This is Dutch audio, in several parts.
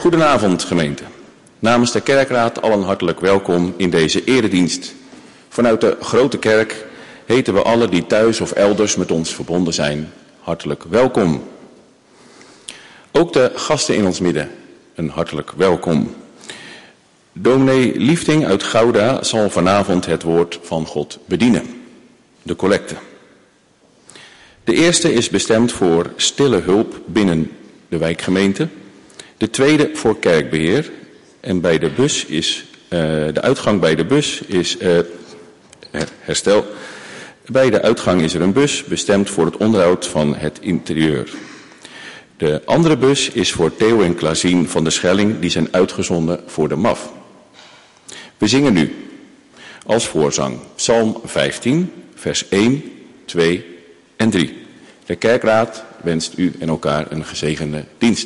Goedenavond gemeente. Namens de kerkraad allen hartelijk welkom in deze eredienst. Vanuit de Grote Kerk heten we allen die thuis of elders met ons verbonden zijn hartelijk welkom. Ook de gasten in ons midden een hartelijk welkom. Dominee Liefding uit Gouda zal vanavond het woord van God bedienen. De collecte. De eerste is bestemd voor stille hulp binnen de wijkgemeente. De tweede voor kerkbeheer. En bij de bus is, de uitgang bij de bus is herstel. Bij de uitgang is er een bus bestemd voor het onderhoud van het interieur. De andere bus is voor Theo en Klaasien van de Schelling, die zijn uitgezonden voor de MAF. We zingen nu als voorzang Psalm 15, vers 1, 2 en 3. De kerkraad wenst u en elkaar een gezegende dienst.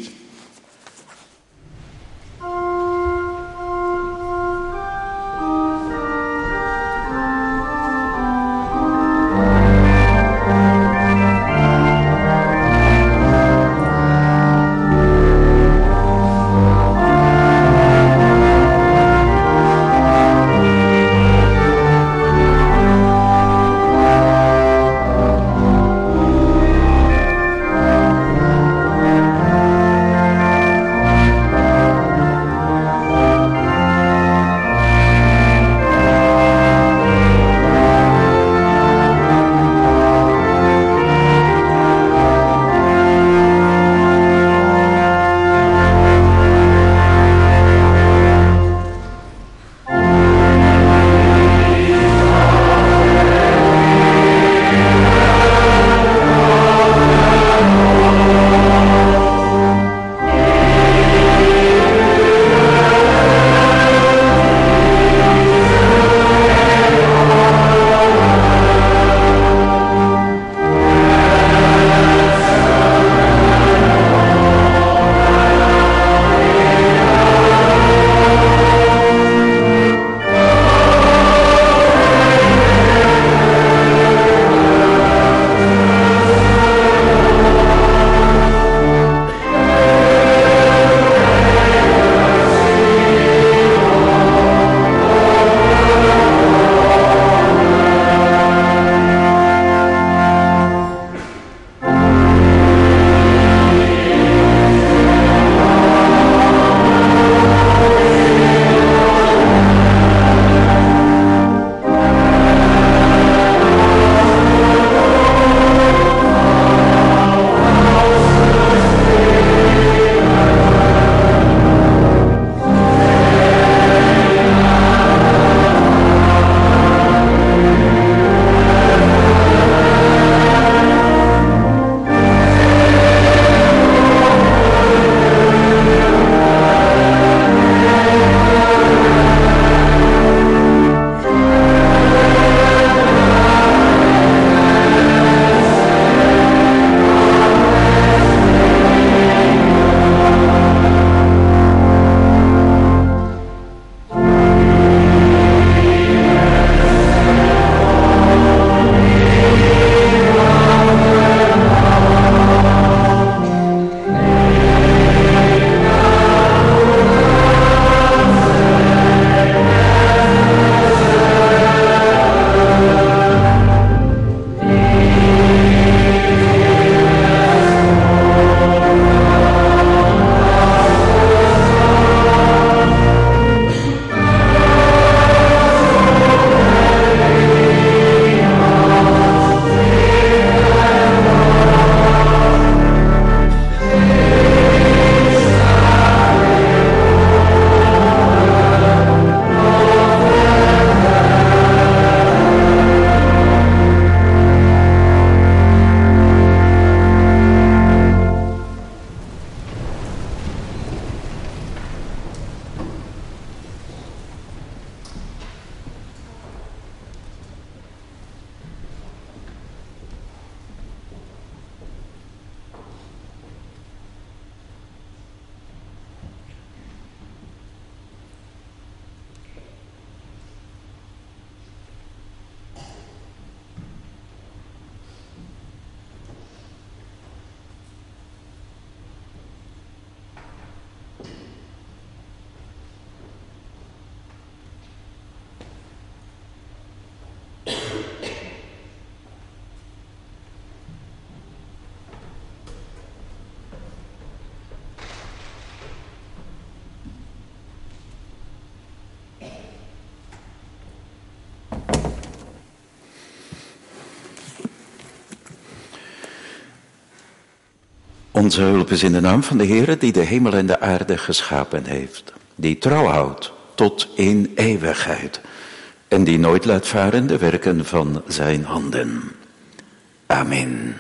Onze hulp is in de naam van de Heere die de hemel en de aarde geschapen heeft. Die trouw houdt tot in eeuwigheid. En die nooit laat varen de werken van zijn handen. Amen.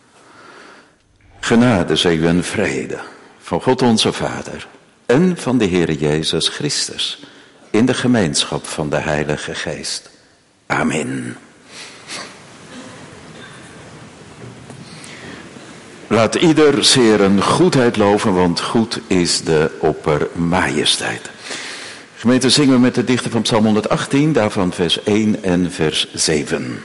Genade zij u en vrede van God onze Vader en van de Heere Jezus Christus in de gemeenschap van de Heilige Geest. Amen. Laat ieder zeer een goedheid loven, want goed is de oppermajesteit. Gemeente, zingen we met de dichter van Psalm 118, daarvan vers 1 en vers 7.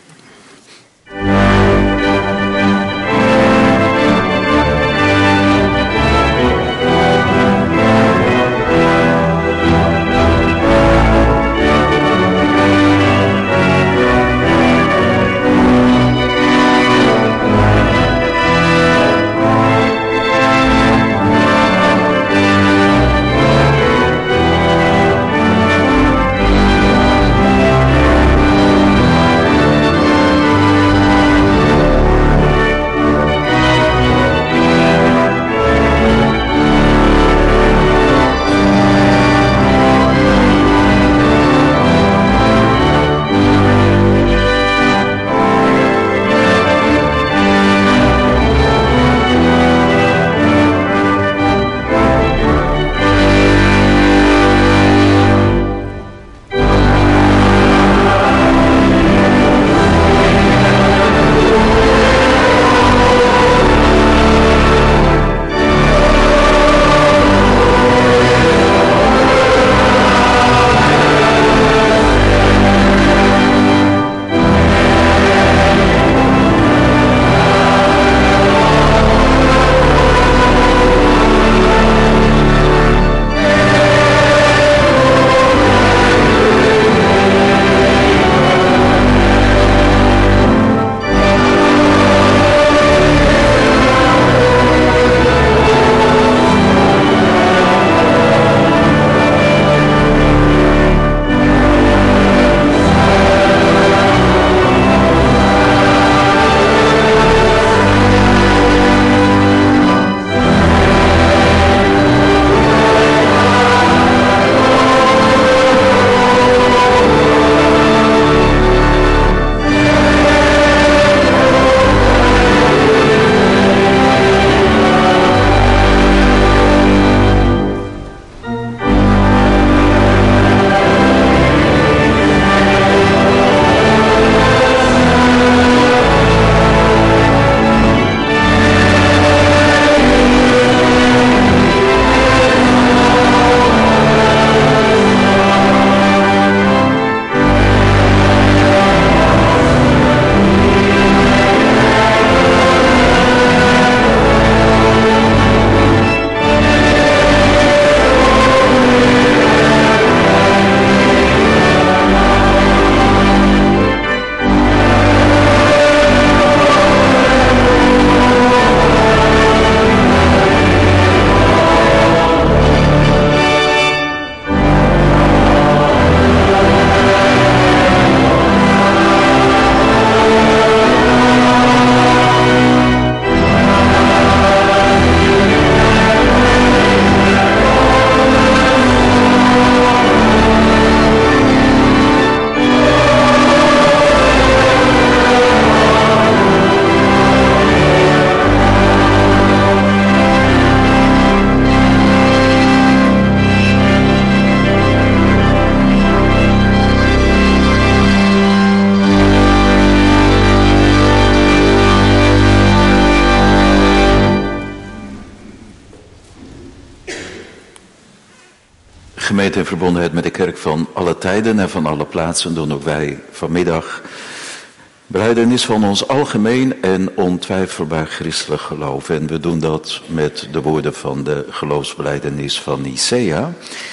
Gemeente in verbondenheid met de kerk van alle tijden en van alle plaatsen doen ook wij vanmiddag belijdenis van ons algemeen en ontwijfelbaar christelijk geloof. En we doen dat met de woorden van de geloofsbelijdenis van Nicea.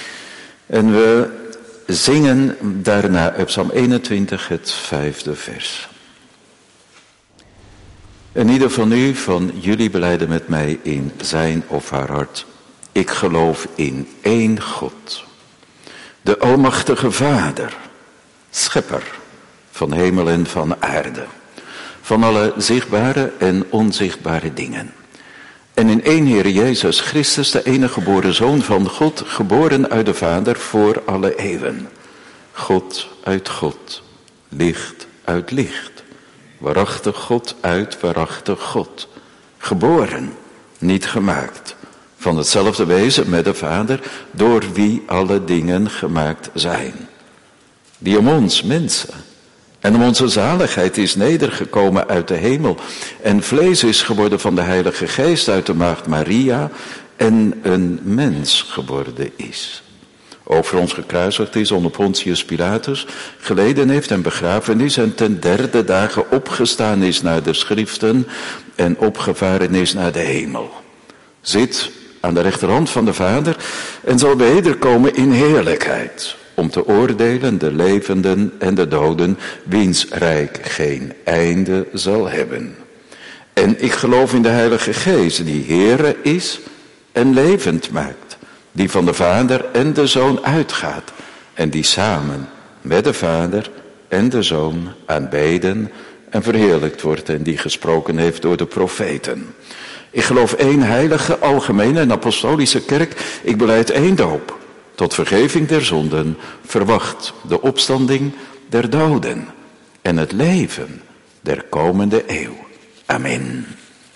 En we zingen daarna uit Psalm 21 het 5e vers. En ieder van jullie belijden met mij in zijn of haar hart: ik geloof in één God, de almachtige Vader, schepper van hemel en van aarde, van alle zichtbare en onzichtbare dingen. En in één Heer Jezus Christus, de enige geboren Zoon van God, geboren uit de Vader voor alle eeuwen. God uit God, licht uit licht, waarachtig God uit waarachtig God. Geboren, niet gemaakt, van hetzelfde wezen met de Vader, door wie alle dingen gemaakt zijn. Die om ons, mensen, en om onze zaligheid is nedergekomen uit de hemel en vlees is geworden van de Heilige Geest uit de maagd Maria en een mens geworden is. Over ons gekruisigd is onder Pontius Pilatus, geleden heeft en begraven is en ten derde dagen opgestaan is naar de schriften en opgevaren is naar de hemel. Zit aan de rechterhand van de Vader en zal wederkomen in heerlijkheid, om te oordelen de levenden en de doden, wiens rijk geen einde zal hebben. En ik geloof in de Heilige Geest, die Heere is en levend maakt, die van de Vader en de Zoon uitgaat, en die samen met de Vader en de Zoon aanbeden en verheerlijkt wordt, en die gesproken heeft door de profeten. Ik geloof één heilige, algemene en apostolische kerk, ik belijd één doop, tot vergeving der zonden, verwacht de opstanding der doden en het leven der komende eeuw. Amen.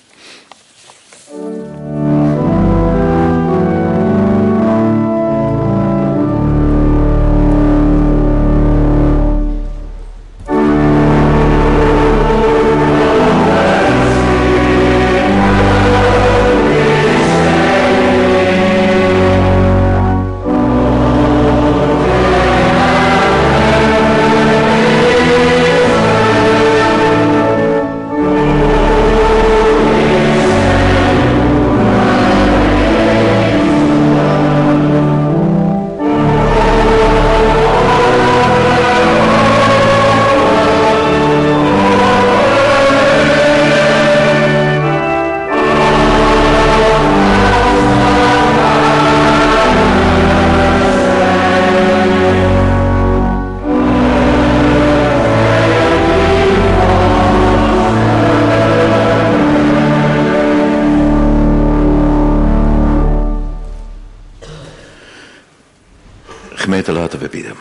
Gemeente, laten we bidden.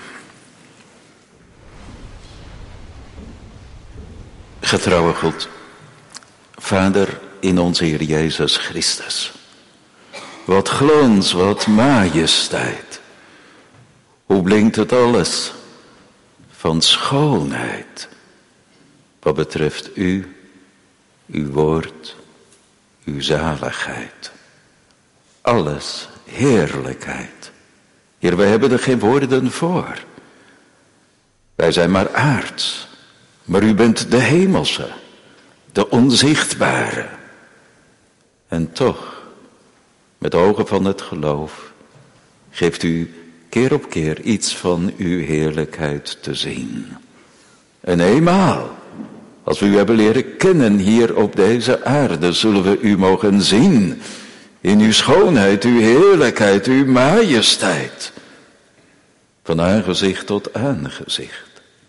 Getrouwe God, Vader in onze Heer Jezus Christus. Wat glans, wat majesteit. Hoe blinkt het alles van schoonheid. Wat betreft u, uw woord, uw zaligheid. Alles heerlijkheid. Heer, wij hebben er geen woorden voor. Wij zijn maar aards. Maar u bent de hemelse, de onzichtbare. En toch, met ogen van het geloof, geeft u keer op keer iets van uw heerlijkheid te zien. En eenmaal, als we u hebben leren kennen hier op deze aarde, zullen we u mogen zien in uw schoonheid, uw heerlijkheid, uw majesteit. Van aangezicht tot aangezicht.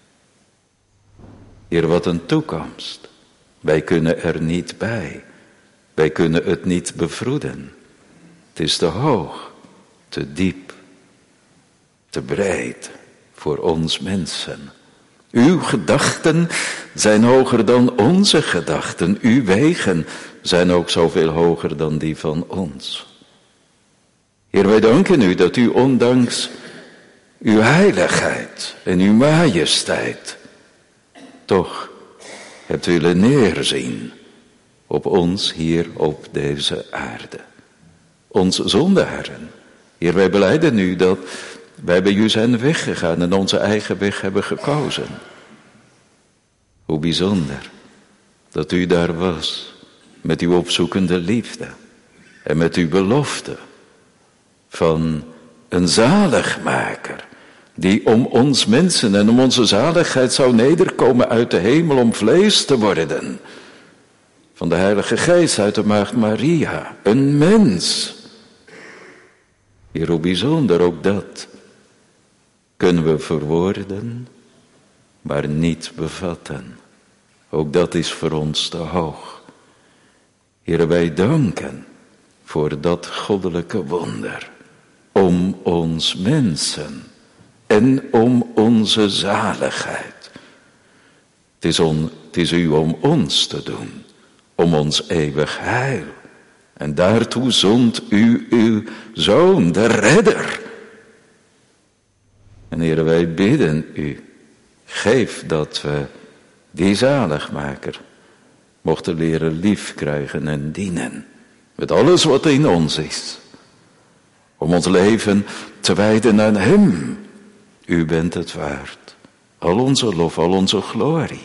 Heer, wat een toekomst. Wij kunnen er niet bij. Wij kunnen het niet bevroeden. Het is te hoog, te diep, te breed voor ons mensen. Uw gedachten zijn hoger dan onze gedachten. Uw wegen zijn ook zoveel hoger dan die van ons. Heer, wij danken u dat u ondanks uw heiligheid en uw majesteit toch hebt willen neerzien op ons hier op deze aarde. Ons zondaren. Heer, wij belijden u dat wij bij u zijn weggegaan en onze eigen weg hebben gekozen. Hoe bijzonder dat u daar was met uw opzoekende liefde en met uw belofte van een zaligmaker die om ons mensen en om onze zaligheid zou nederkomen uit de hemel om vlees te worden. Van de Heilige Geest uit de maagd Maria, een mens. Heer, hoe bijzonder ook dat kunnen we verwoorden, maar niet bevatten. Ook dat is voor ons te hoog. Heer, wij danken voor dat goddelijke wonder. Om ons mensen en om onze zaligheid. Het is u om ons te doen, om ons eeuwig heil. En daartoe zond u uw Zoon, de Redder. En Heere, wij bidden u, geef dat we die zaligmaker mochten leren lief krijgen en dienen. Met alles wat in ons is. Om ons leven te wijden aan hem. U bent het waard. Al onze lof, al onze glorie.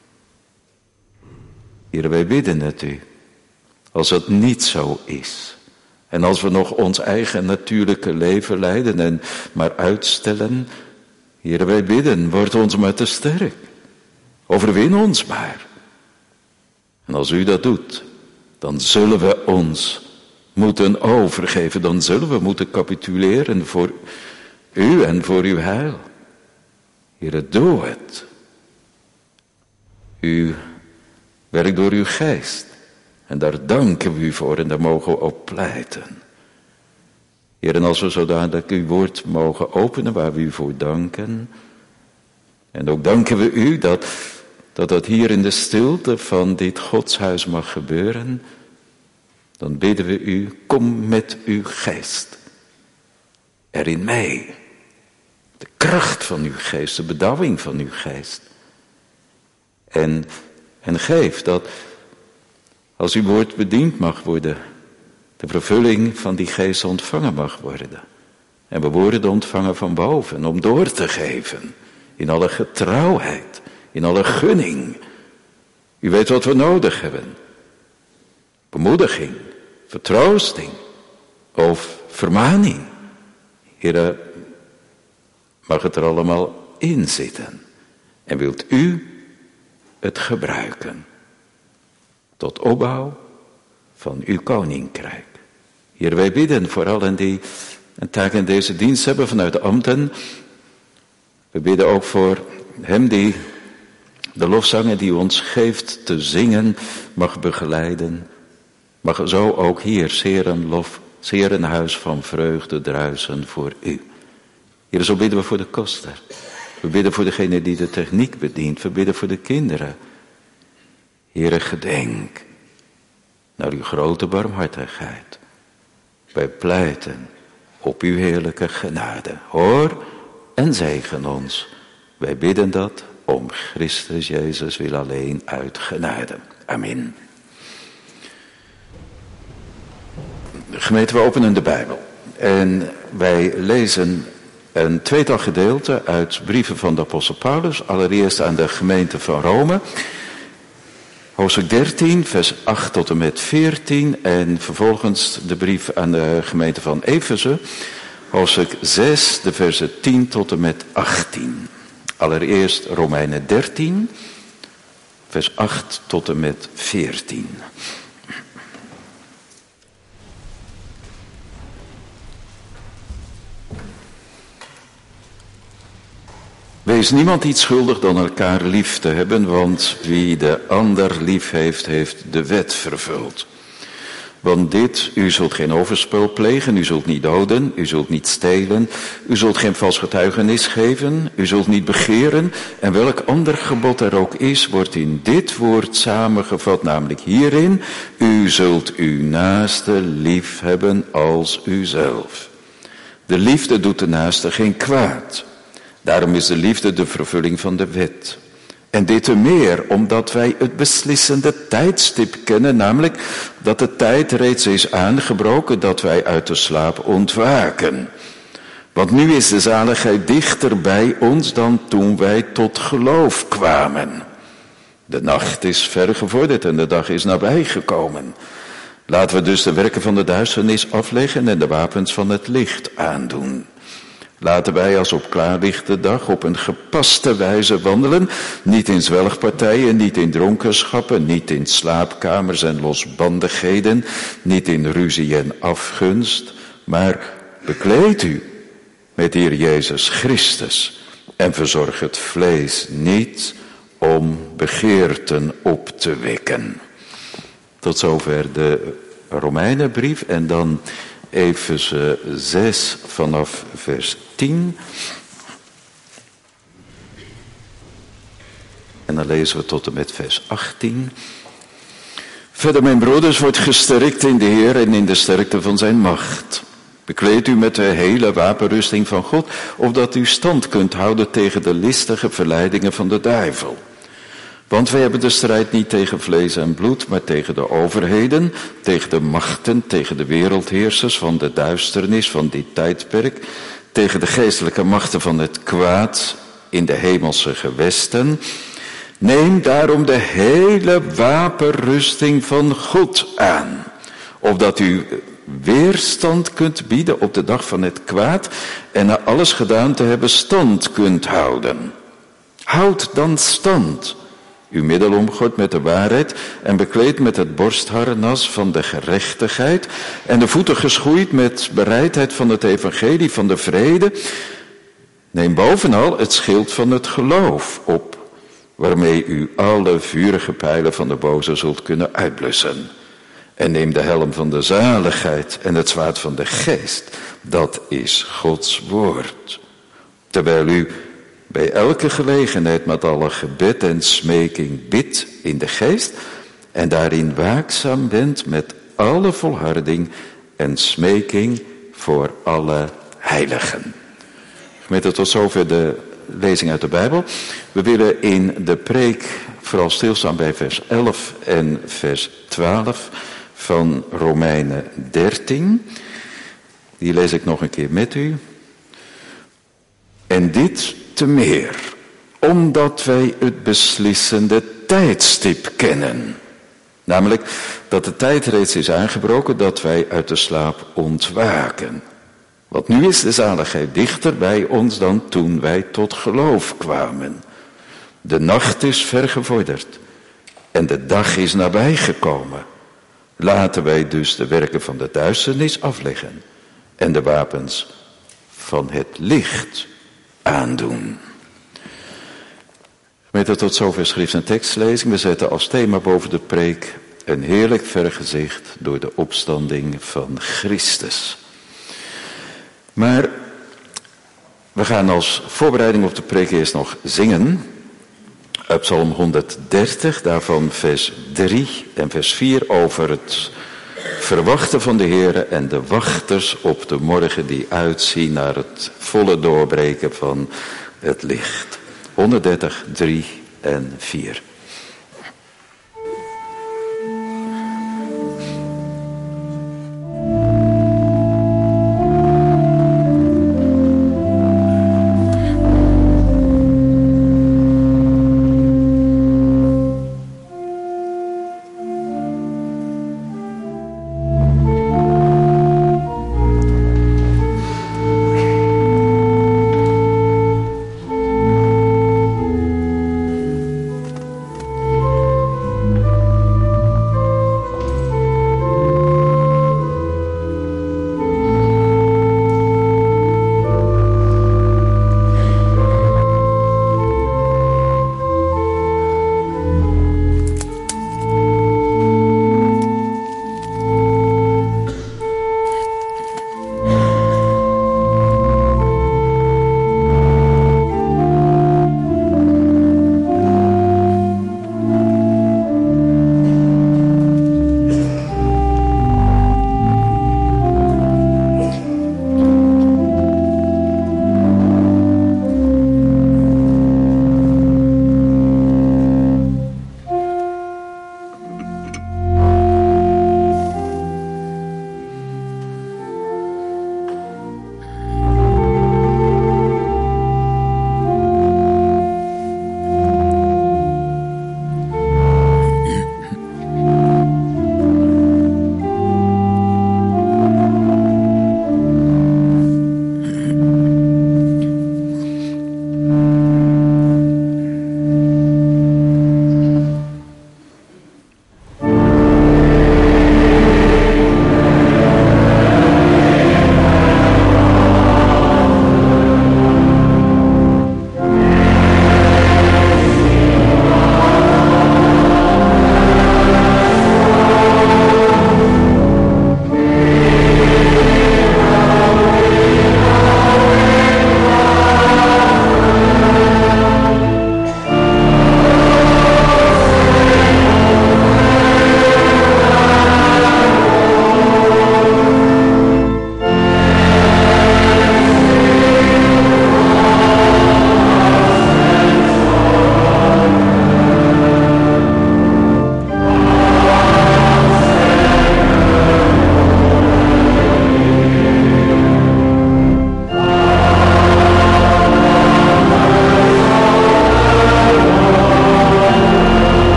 Heere, wij bidden het u. Als het niet zo is. En als we nog ons eigen natuurlijke leven leiden en maar uitstellen. Heere, wij bidden, word ons maar te sterk. Overwin ons maar. En als u dat doet, dan zullen we ons moeten overgeven. Dan zullen we moeten capituleren voor u en voor uw heil. Heere, doe het. U werkt door uw geest. En daar danken we u voor en daar mogen we op pleiten. Heer, en als we zodanig uw woord mogen openen waar we u voor danken. En ook danken we u dat hier in de stilte van dit godshuis mag gebeuren. Dan bidden we u, kom met uw geest erin mee. De kracht van uw geest, de bedauwing van uw geest. En geef dat als uw woord bediend mag worden, de vervulling van die geest ontvangen mag worden. En we worden ontvangen van boven om door te geven. In alle getrouwheid, in alle gunning. U weet wat we nodig hebben. Bemoediging, vertroosting of vermaning. Heere, mag het er allemaal in zitten. En wilt u het gebruiken. Tot opbouw van uw koninkrijk. Heer, wij bidden voor allen die een taak in deze dienst hebben vanuit de ambten. We bidden ook voor hem die de lofzangen die u ons geeft te zingen mag begeleiden. Mag zo ook hier zeer een huis van vreugde druisen voor u. Heer, zo bidden we voor de koster. We bidden voor degene die de techniek bedient. We bidden voor de kinderen. Heere, gedenk naar uw grote barmhartigheid. Wij pleiten op uw heerlijke genade. Hoor en zegen ons. Wij bidden dat om Christus Jezus wil alleen uit genade. Amen. Gemeente, we openen de Bijbel. En wij lezen een tweetal gedeelte uit brieven van de apostel Paulus. Allereerst aan de gemeente van Rome. Hoofdstuk 13, vers 8 tot en met 14 en vervolgens de brief aan de gemeente van Efeze, hoofdstuk 6, de versen 10 tot en met 18. Allereerst Romeinen 13, vers 8 tot en met 14. Wees niemand iets schuldig dan elkaar lief te hebben, want wie de ander lief heeft, heeft de wet vervuld. Want dit, u zult geen overspel plegen, u zult niet doden, u zult niet stelen, u zult geen vals getuigenis geven, u zult niet begeren. En welk ander gebod er ook is, wordt in dit woord samengevat, namelijk hierin, u zult uw naaste lief hebben als uzelf. De liefde doet de naaste geen kwaad. Daarom is de liefde de vervulling van de wet. En dit te meer, omdat wij het beslissende tijdstip kennen, namelijk dat de tijd reeds is aangebroken dat wij uit de slaap ontwaken. Want nu is de zaligheid dichter bij ons dan toen wij tot geloof kwamen. De nacht is ver gevorderd en de dag is nabijgekomen. Laten we dus de werken van de duisternis afleggen en de wapens van het licht aandoen. Laten wij als op klaarlichte dag op een gepaste wijze wandelen, niet in zwelgpartijen, niet in dronkenschappen, niet in slaapkamers en losbandigheden, niet in ruzie en afgunst, maar bekleed u met Heer Jezus Christus en verzorg het vlees niet om begeerten op te wekken. Tot zover de Romeinenbrief en dan Efeze 6 vanaf vers 10. En dan lezen we tot en met vers 18. Verder, mijn broeders, wordt gesterkt in de Heer en in de sterkte van zijn macht. Bekleed u met de hele wapenrusting van God, opdat u stand kunt houden tegen de listige verleidingen van de duivel. Want wij hebben de strijd niet tegen vlees en bloed, maar tegen de overheden, tegen de machten, tegen de wereldheersers van de duisternis van dit tijdperk, tegen de geestelijke machten van het kwaad in de hemelse gewesten. Neem daarom de hele wapenrusting van God aan, opdat u weerstand kunt bieden op de dag van het kwaad en na alles gedaan te hebben stand kunt houden. Houd dan stand, uw middel omgord met de waarheid en bekleed met het borstharnas van de gerechtigheid en de voeten geschoeid met bereidheid van het evangelie van de vrede. Neem bovenal het schild van het geloof op, waarmee u alle vurige pijlen van de boze zult kunnen uitblussen. En neem de helm van de zaligheid en het zwaard van de geest, dat is Gods woord. Terwijl u bij elke gelegenheid met alle gebed en smeking bidt in de geest en daarin waakzaam bent met alle volharding en smeking voor alle heiligen. Gemeente, tot zover de lezing uit de Bijbel. We willen in de preek vooral stilstaan bij vers 11 en vers 12 van Romeinen 13. Die lees ik nog een keer met u. En dit te meer, omdat wij het beslissende tijdstip kennen. Namelijk dat de tijd reeds is aangebroken dat wij uit de slaap ontwaken. Want nu is de zaligheid dichter bij ons dan toen wij tot geloof kwamen. De nacht is vergevorderd en de dag is nabijgekomen. Laten wij dus de werken van de duisternis afleggen en de wapens van het licht aandoen. Met tot zover schrift en tekstlezing. We zetten als thema boven de preek een heerlijk vergezicht door de opstanding van Christus. Maar we gaan als voorbereiding op de preek eerst nog zingen. Uit Psalm 130, daarvan vers 3 en vers 4 over het verwachten van de Heere en de wachters op de morgen die uitzien naar het volle doorbreken van het licht. 130, 3 en 4.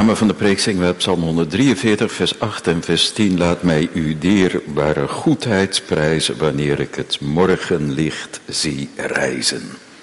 samen van de preek zingen we Psalm 143, vers 8 en vers 10. Laat mij uw dierbare goedheid prijzen wanneer ik het morgenlicht zie rijzen.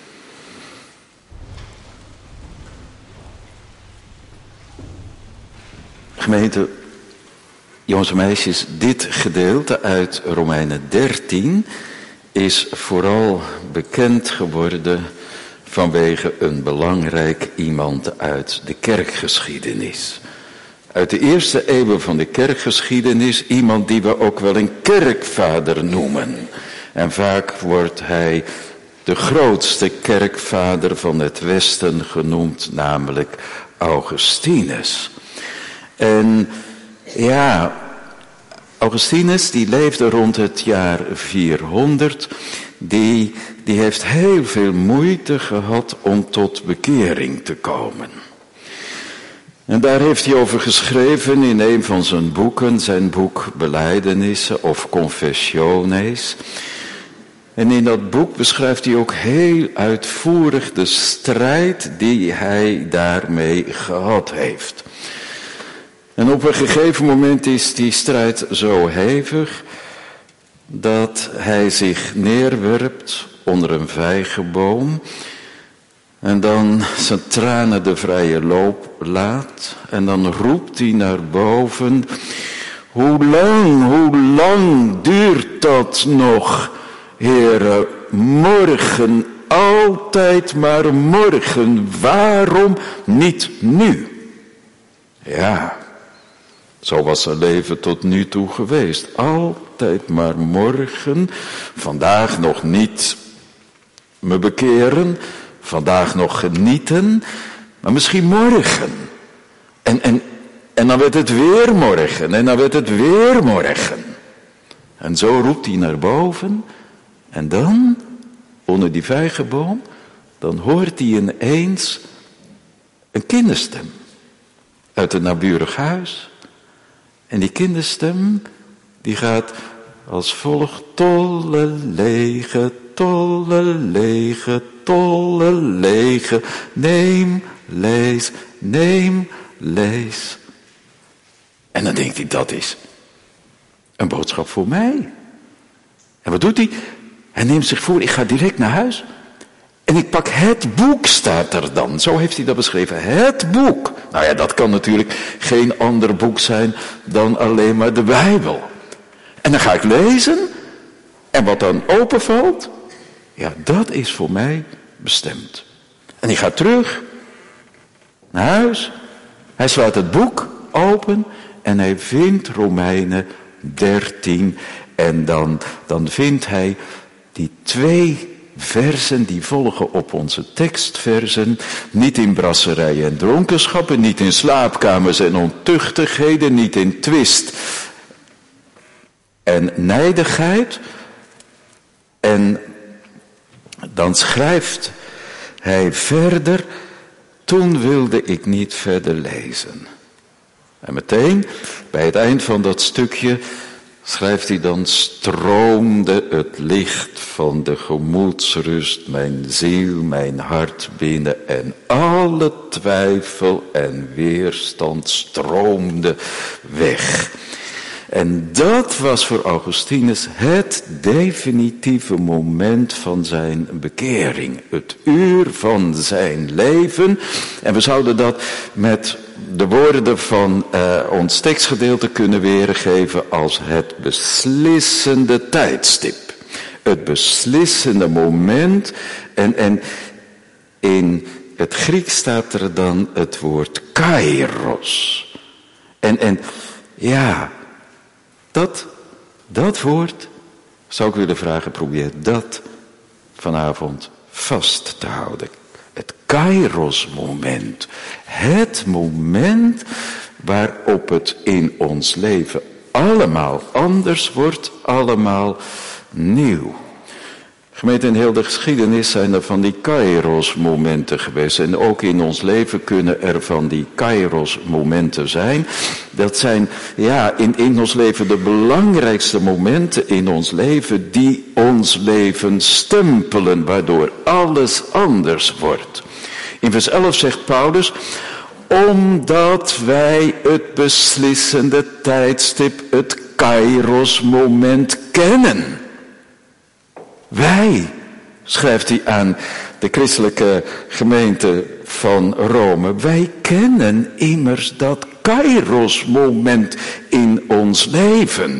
Gemeente, jongens en meisjes, dit gedeelte uit Romeinen 13 is vooral bekend geworden vanwege een belangrijk iemand uit de kerkgeschiedenis. Uit de eerste eeuwen van de kerkgeschiedenis, iemand die we ook wel een kerkvader noemen. En vaak wordt hij de grootste kerkvader van het Westen genoemd, namelijk Augustinus. En ja, Augustinus die leefde rond het jaar 400, die heeft heel veel moeite gehad om tot bekering te komen. En daar heeft hij over geschreven in een van zijn boeken, zijn boek Belijdenissen of Confessiones. En in dat boek beschrijft hij ook heel uitvoerig de strijd die hij daarmee gehad heeft. En op een gegeven moment is die strijd zo hevig dat hij zich neerwerpt onder een vijgenboom en dan zijn tranen de vrije loop laat en dan roept hij naar boven: hoe lang duurt dat nog, Heere, morgen, altijd maar morgen, waarom niet nu? Ja, zo was zijn leven tot nu toe geweest. Altijd maar morgen. Vandaag nog niet me bekeren. Vandaag nog genieten. Maar misschien morgen. En dan werd het weer morgen. En dan werd het weer morgen. En zo roept hij naar boven. En dan, onder die vijgenboom, dan hoort hij ineens een kinderstem. Uit een naburig huis. En die kinderstem, die gaat als volgt: tolle lege, neem, lees. En dan denkt hij, dat is een boodschap voor mij. En wat doet hij? Hij neemt zich voor, ik ga direct naar huis. En ik pak het boek, staat er dan. Zo heeft hij dat beschreven. Het boek. Nou ja, dat kan natuurlijk geen ander boek zijn dan alleen maar de Bijbel. En dan ga ik lezen. En wat dan openvalt, ja, dat is voor mij bestemd. En ik ga terug naar huis. Hij slaat het boek open en hij vindt Romeinen 13. En dan vindt hij die 2 versen die volgen op onze tekstversen. Niet in brasserijen en dronkenschappen, niet in slaapkamers en ontuchtigheden, niet in twist en nijdigheid. En dan schrijft hij verder: toen wilde ik niet verder lezen. En meteen, bij het eind van dat stukje, schrijft hij dan: stroomde het licht van de gemoedsrust mijn ziel, mijn hart binnen en alle twijfel en weerstand stroomde weg. En dat was voor Augustinus het definitieve moment van zijn bekering. Het uur van zijn leven. En we zouden dat met de woorden van ons tekstgedeelte kunnen weergeven als het beslissende tijdstip. Het beslissende moment. En in het Grieks staat er dan het woord kairos. En ja, dat woord zou ik willen vragen, probeer dat vanavond vast te houden. Het kairos moment. Het moment waarop het in ons leven allemaal anders wordt, allemaal nieuw. Gemeente, in heel de geschiedenis zijn er van die kairos momenten geweest. En ook in ons leven kunnen er van die kairos momenten zijn. Dat zijn, ja, in ons leven de belangrijkste momenten in ons leven die ons leven stempelen, waardoor alles anders wordt. In vers 11 zegt Paulus: Omdat wij het beslissende tijdstip, het Kairos-moment kennen. Wij, schrijft hij aan de christelijke gemeente van Rome, wij kennen immers dat Kairos-moment in ons leven.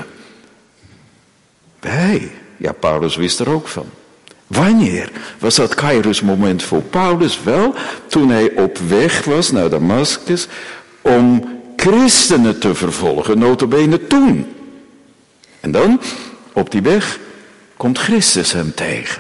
Wij, ja, Paulus wist er ook van. Wanneer was dat Kairos-moment voor Paulus? Wel, toen hij op weg was naar Damascus om christenen te vervolgen, nota bene toen. En dan, op die weg, komt Christus hem tegen.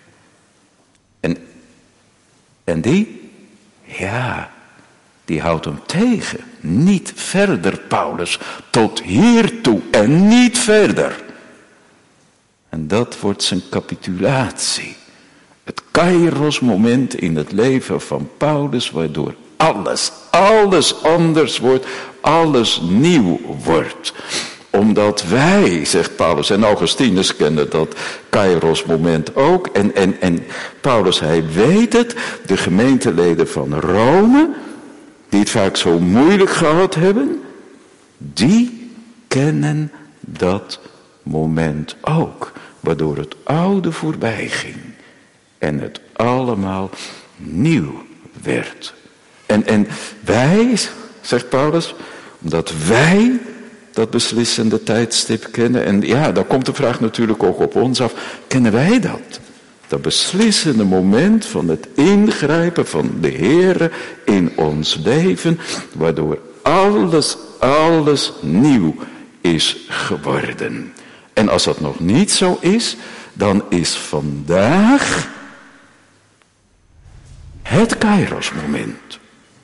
En die? Ja, die houdt hem tegen. Niet verder, Paulus, tot hiertoe en niet verder. En dat wordt zijn capitulatie. Het Kairos-moment in het leven van Paulus, waardoor alles anders wordt, alles nieuw wordt. Omdat wij, zegt Paulus, en Augustinus kende dat Kairos-moment ook. En Paulus, hij weet het, de gemeenteleden van Rome, die het vaak zo moeilijk gehad hebben, die kennen dat moment ook. Waardoor het oude voorbij ging en het allemaal nieuw werd. En wij, zegt Paulus, omdat wij dat beslissende tijdstip kennen. En ja, daar komt de vraag natuurlijk ook op ons af. Kennen wij dat? Dat beslissende moment van het ingrijpen van de Heere in ons leven. Waardoor alles nieuw is geworden. En als dat nog niet zo is, dan is vandaag het Kairos-moment.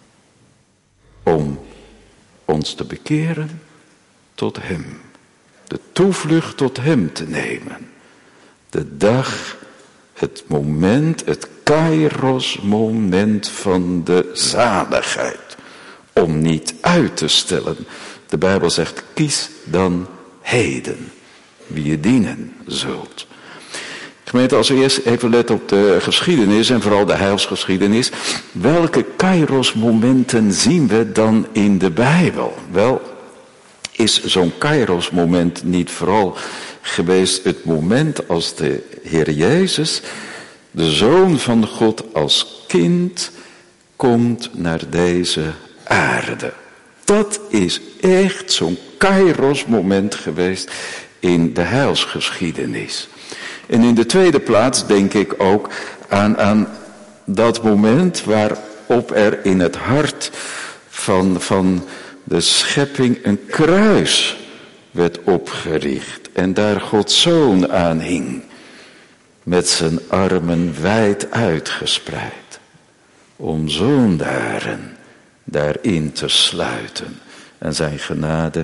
Om ons te bekeren tot hem. De toevlucht tot hem te nemen. De dag, het moment, het Kairos-moment van de zaligheid. Om niet uit te stellen. De Bijbel zegt, kies dan heden wie je dienen zult. Gemeente, als we eerst even letten op de geschiedenis en vooral de heilsgeschiedenis. Welke Kairos-momenten zien we dan in de Bijbel? Wel, is zo'n Kairos-moment niet vooral geweest het moment als de Heer Jezus, de Zoon van God als kind, komt naar deze aarde. Dat is echt zo'n Kairos-moment geweest in de heilsgeschiedenis. En in de tweede plaats denk ik ook aan dat moment waarop er in het hart van de schepping een kruis werd opgericht. En daar Gods Zoon aan hing. Met zijn armen wijd uitgespreid. Om zondaren daarin te sluiten. En zijn genade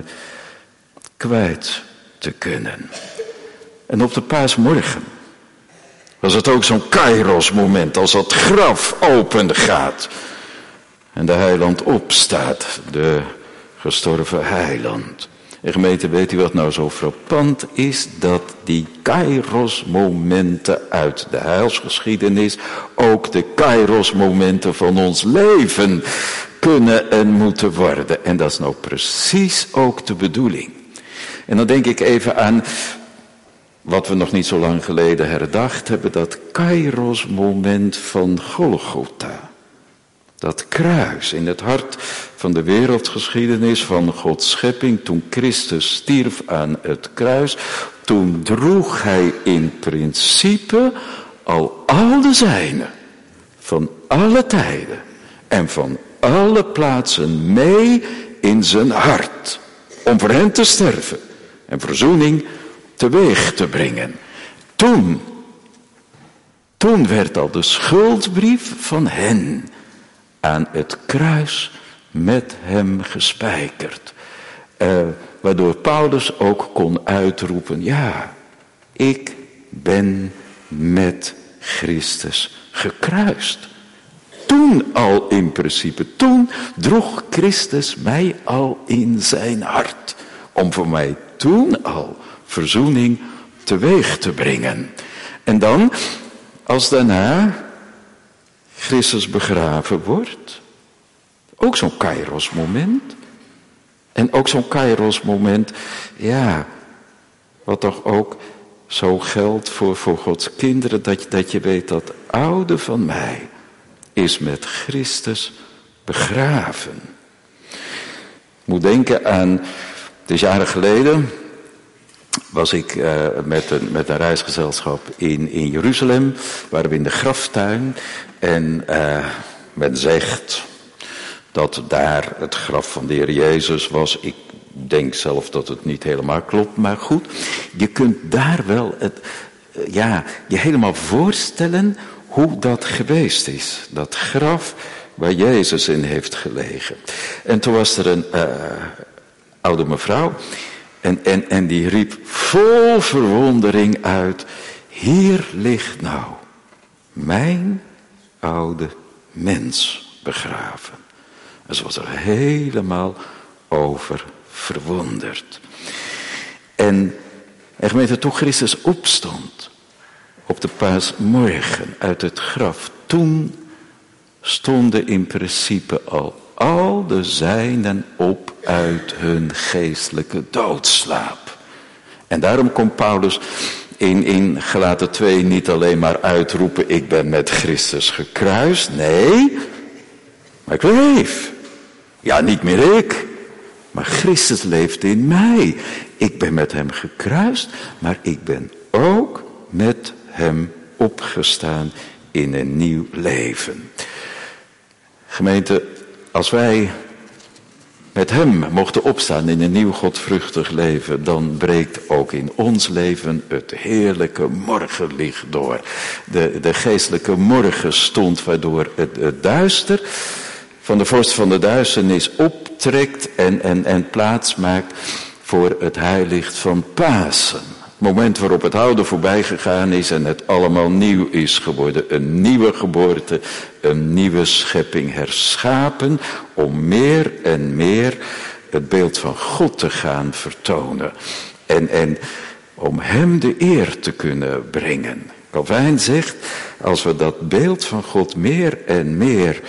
kwijt te kunnen. En op de paasmorgen was het ook zo'n Kairos moment. Als dat graf open gaat. En de heiland opstaat. De gestorven heiland. En gemeente, weet u wat nou zo frappant is? Dat die Kairos momenten uit de heilsgeschiedenis ook de Kairos momenten van ons leven kunnen en moeten worden. En dat is nou precies ook de bedoeling. En dan denk ik even aan wat we nog niet zo lang geleden herdacht hebben. Dat Kairos moment van Golgotha. Dat kruis in het hart van de wereldgeschiedenis van Gods schepping. Toen Christus stierf aan het kruis. Toen droeg hij in principe al de zijnen. Van alle tijden. En van alle plaatsen mee in zijn hart. Om voor hen te sterven. En verzoening teweeg te brengen. Toen werd al de schuldbrief van hen aan het kruis met hem gespijkerd. Waardoor Paulus ook kon uitroepen, ja, ik ben met Christus gekruist. Toen al in principe, toen droeg Christus mij al in zijn hart. Om voor mij toen al verzoening teweeg te brengen. En dan, als daarna Christus begraven wordt, ook zo'n kairos moment. En ook zo'n kairos moment, ja, wat toch ook zo geldt voor Gods kinderen, dat je weet dat oude van mij is met Christus begraven. Ik moet denken aan, dus jaren geleden was ik met een reisgezelschap in Jeruzalem, waren we in de graftuin en men zegt dat daar het graf van de Heer Jezus was. Ik denk zelf dat het niet helemaal klopt, maar goed. Je kunt daar wel je helemaal voorstellen hoe dat geweest is. Dat graf waar Jezus in heeft gelegen. En toen was er een oude mevrouw en die riep vol verwondering uit: hier ligt nou mijn oude mens begraven. En ze was er helemaal over verwonderd. En gemeente, toen Christus opstond op de paasmorgen uit het graf, toen stonden in principe al de zijnen op uit hun geestelijke doodslaap. En daarom kon Paulus in Galaten 2 niet alleen maar uitroepen: ik ben met Christus gekruist. Nee, maar ik leef. Ja, niet meer ik, maar Christus leeft in mij. Ik ben met hem gekruist, maar ik ben ook met hem opgestaan in een nieuw leven. Gemeente, als wij met hem mochten opstaan in een nieuw godvruchtig leven, dan breekt ook in ons leven het heerlijke morgenlicht door. De geestelijke morgenstond waardoor het duister van de vorst van de duisternis optrekt en plaats maakt voor het heilicht van Pasen. Het moment waarop het oude voorbij gegaan is en het allemaal nieuw is geworden. Een nieuwe geboorte, een nieuwe schepping herschapen om meer en meer het beeld van God te gaan vertonen. En om hem de eer te kunnen brengen. Calvijn zegt, als we dat beeld van God meer en meer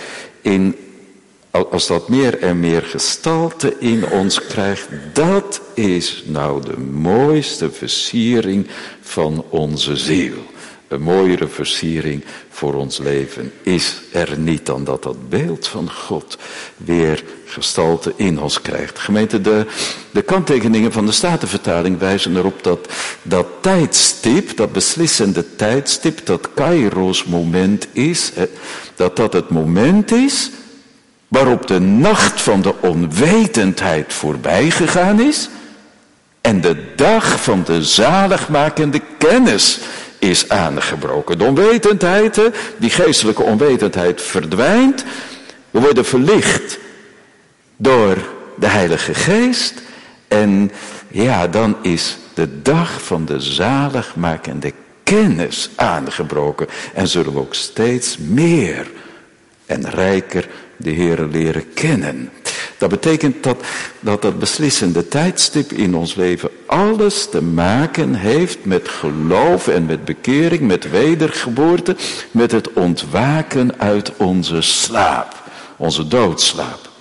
als dat meer en meer gestalte in ons krijgt, dat is nou de mooiste versiering van onze ziel. Een mooiere versiering voor ons leven is er niet dan dat beeld van God weer gestalte in ons krijgt. Gemeente, de kanttekeningen van de Statenvertaling wijzen erop dat tijdstip, dat beslissende tijdstip, dat kairos moment is, dat het moment is waarop de nacht van de onwetendheid voorbij gegaan is en de dag van de zaligmakende kennis is aangebroken. De onwetendheid, die geestelijke onwetendheid verdwijnt. We worden verlicht door de Heilige Geest. En ja, dan is de dag van de zaligmakende kennis aangebroken. En zullen we ook steeds meer en rijker de Heere leren kennen. Dat betekent dat beslissende tijdstip in ons leven alles te maken heeft met geloof en met bekering, met wedergeboorte, met het ontwaken uit onze slaap, onze doodslaap.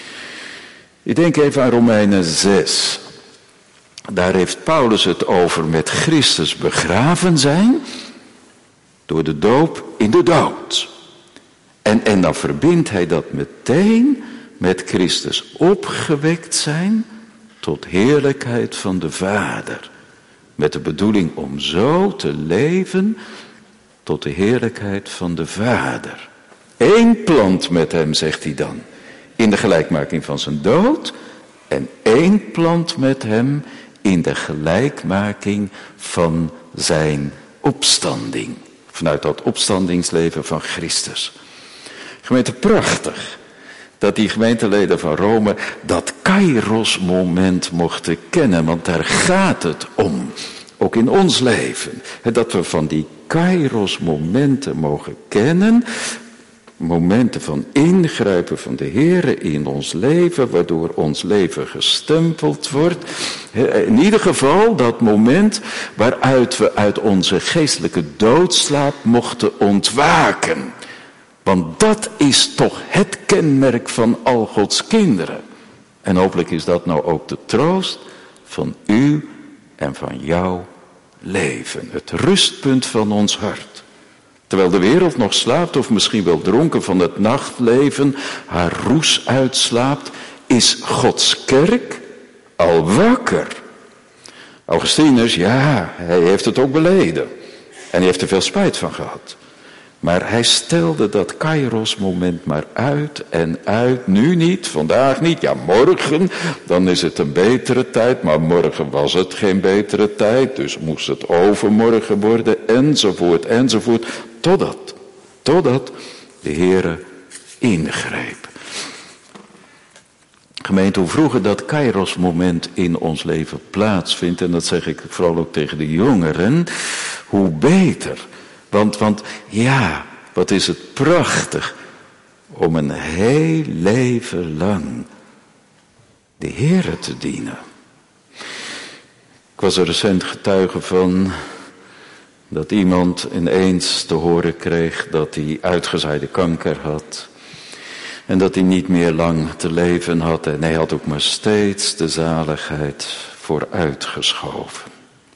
Ik denk even aan Romeinen 6. Daar heeft Paulus het over met Christus begraven zijn door de doop in de dood. En dan verbindt hij dat meteen met Christus opgewekt zijn tot heerlijkheid van de Vader. Met de bedoeling om zo te leven tot de heerlijkheid van de Vader. Eén plant met hem, zegt hij dan, in de gelijkmaking van zijn dood. En één plant met hem in de gelijkmaking van zijn opstanding. Vanuit dat opstandingsleven van Christus. Gemeente, prachtig dat die gemeenteleden van Rome dat kairos moment mochten kennen. Want daar gaat het om. Ook in ons leven. Dat we van die kairos momenten mogen kennen. Momenten van ingrijpen van de Heere in ons leven. Waardoor ons leven gestempeld wordt. In ieder geval dat moment waaruit we uit onze geestelijke doodslaap mochten ontwaken. Want dat is toch het kenmerk van al Gods kinderen. En hopelijk is dat nou ook de troost van u en van jouw leven. Het rustpunt van ons hart. Terwijl de wereld nog slaapt of misschien wel dronken van het nachtleven haar roes uitslaapt, is Gods kerk al wakker. Augustinus, ja, hij heeft het ook beleden. En hij heeft er veel spijt van gehad. Maar hij stelde dat Kairos moment maar uit en uit. Nu niet, vandaag niet. Ja, morgen, dan is het een betere tijd. Maar morgen was het geen betere tijd. Dus moest het overmorgen worden, enzovoort, enzovoort. Totdat de Heere ingreep. Gemeente, hoe vroeger dat Kairos moment in ons leven plaatsvindt, en dat zeg ik vooral ook tegen de jongeren, hoe beter. Want ja, wat is het prachtig om een heel leven lang de Heere te dienen. Ik was er recent getuige van dat iemand ineens te horen kreeg dat hij uitgezaaide kanker had. En dat hij niet meer lang te leven had. En hij had ook maar steeds de zaligheid vooruitgeschoven.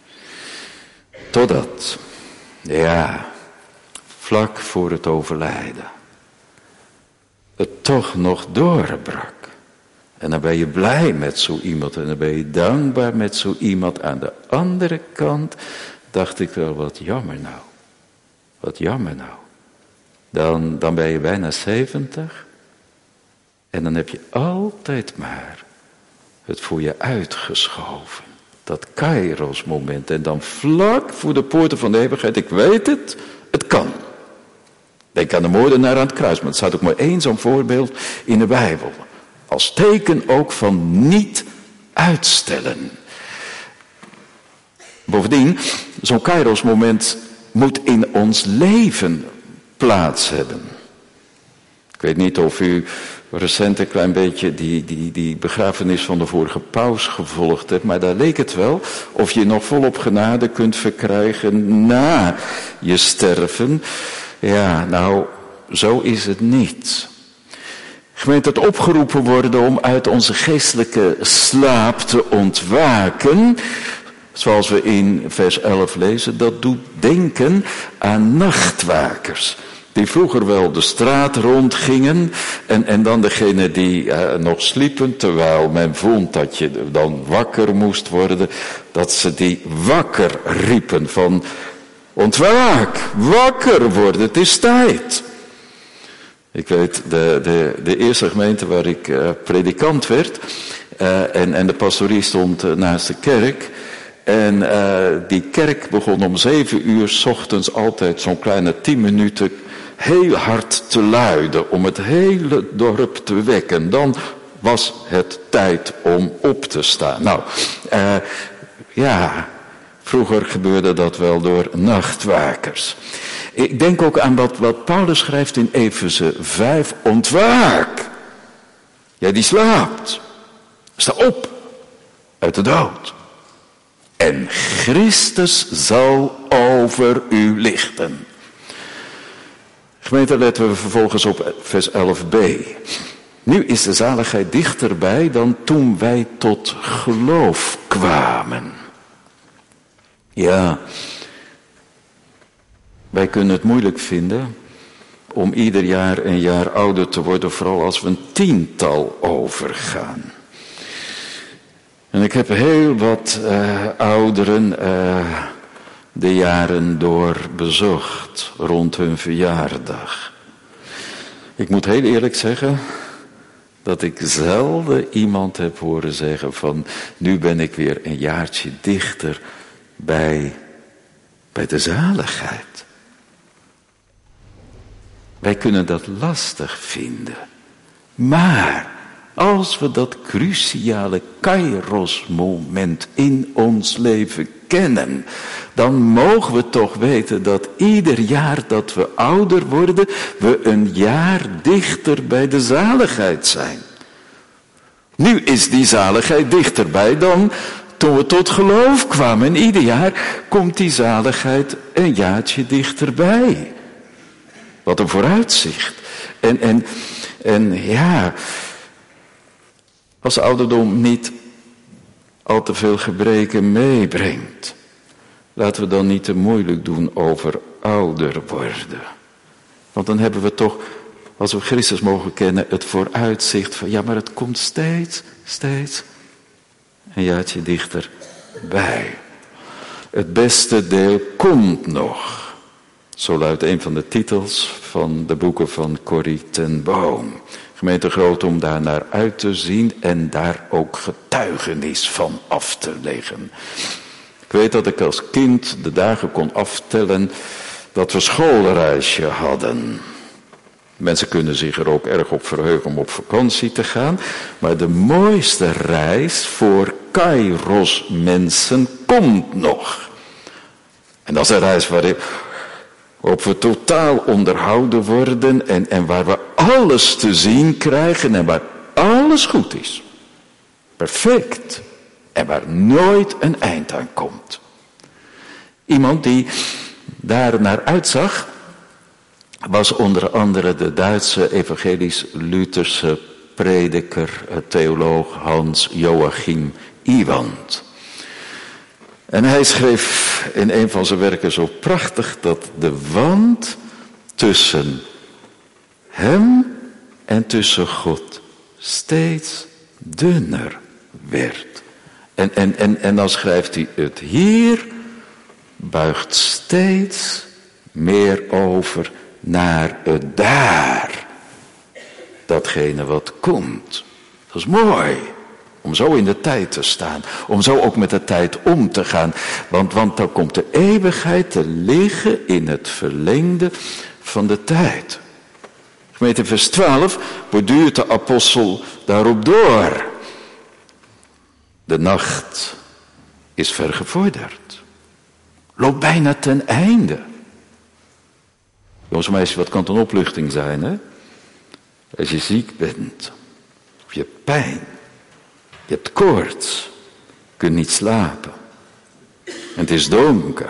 Totdat, ja, vlak voor het overlijden, het toch nog doorbrak. En dan ben je blij met zo iemand. En dan ben je dankbaar met zo iemand. Aan de andere kant dacht ik wel, wat jammer nou. Wat jammer nou. Dan ben je bijna 70. En dan heb je altijd maar het voor je uitgeschoven. Dat Kairos moment. En dan vlak voor de poorten van de eeuwigheid. Ik weet het, het kan. Denk aan de moordenaar aan het kruis. Maar het staat ook maar één zo'n voorbeeld in de Bijbel. Als teken ook van niet uitstellen. Bovendien, zo'n Kairos moment moet in ons leven plaats hebben. Ik weet niet of u recent een klein beetje die begrafenis van de vorige paus gevolgd hebt. Maar daar leek het wel of je nog volop genade kunt verkrijgen na je sterven. Ja, nou, zo is het niet. Gemeente, het opgeroepen worden om uit onze geestelijke slaap te ontwaken, zoals we in vers 11 lezen, dat doet denken aan nachtwakers. Die vroeger wel de straat rondgingen en dan degene die nog sliepen, terwijl men vond dat je dan wakker moest worden, dat ze die wakker riepen van ontwaak, wakker worden, het is tijd. Ik weet, de eerste gemeente waar ik predikant werd en de pastorie stond naast de kerk. En die kerk begon om 7 uur 's ochtends altijd zo'n kleine 10 minuten heel hard te luiden om het hele dorp te wekken. Dan was het tijd om op te staan. Nou, ja, vroeger gebeurde dat wel door nachtwakers. Ik denk ook aan wat Paulus schrijft in Efeze 5. Ontwaak! Jij die slaapt. Sta op uit de dood. En Christus zal over u lichten. Gemeente, letten we vervolgens op vers 11b. Nu is de zaligheid dichterbij dan toen wij tot geloof kwamen. Ja, wij kunnen het moeilijk vinden om ieder jaar een jaar ouder te worden, vooral als we een 10-tal overgaan. En ik heb heel wat ouderen de jaren door bezocht rond hun verjaardag. Ik moet heel eerlijk zeggen dat ik zelden iemand heb horen zeggen van nu ben ik weer een jaartje dichter bij de zaligheid. Wij kunnen dat lastig vinden. Maar als we dat cruciale Kairos-moment in ons leven kennen, dan mogen we toch weten dat ieder jaar dat we ouder worden, we een jaar dichter bij de zaligheid zijn. Nu is die zaligheid dichterbij dan toen we tot geloof kwamen. En ieder jaar komt die zaligheid een jaartje dichterbij. Wat een vooruitzicht. En ja, als de ouderdom niet al te veel gebreken meebrengt, laten we dan niet te moeilijk doen over ouder worden. Want dan hebben we toch, als we Christus mogen kennen, het vooruitzicht van, ja, maar het komt steeds een jaartje dichterbij. Het beste deel komt nog. Zo luidt een van de titels van de boeken van Corrie ten Boom. Gemeente Groot, om daar naar uit te zien en daar ook getuigenis van af te leggen. Ik weet dat ik als kind de dagen kon aftellen dat we schoolreisje hadden. Mensen kunnen zich er ook erg op verheugen om op vakantie te gaan. Maar de mooiste reis voor Kairos mensen komt nog. En dat is een reis waarop we totaal onderhouden worden en waar we alles te zien krijgen en waar alles goed is. Perfect. En waar nooit een eind aan komt. Iemand die daar naar uitzag, was onder andere de Duitse evangelisch-Lutherse prediker, theoloog Hans Joachim Ewand. En hij schreef in een van zijn werken zo prachtig dat de wand tussen hem en tussen God steeds dunner werd. En dan schrijft hij, het hier buigt steeds meer over naar het daar. Datgene wat komt. Dat is mooi. Om zo in de tijd te staan. Om zo ook met de tijd om te gaan. Want dan komt de eeuwigheid te liggen in het verlengde van de tijd. Gemeente vers 12 borduurt de apostel daarop door. De nacht is vergevorderd. Loopt bijna ten einde. Jongens en meisjes, wat kan het een opluchting zijn, hè? Als je ziek bent, of je hebt pijn, je hebt koorts, je kunt niet slapen. En het is donker.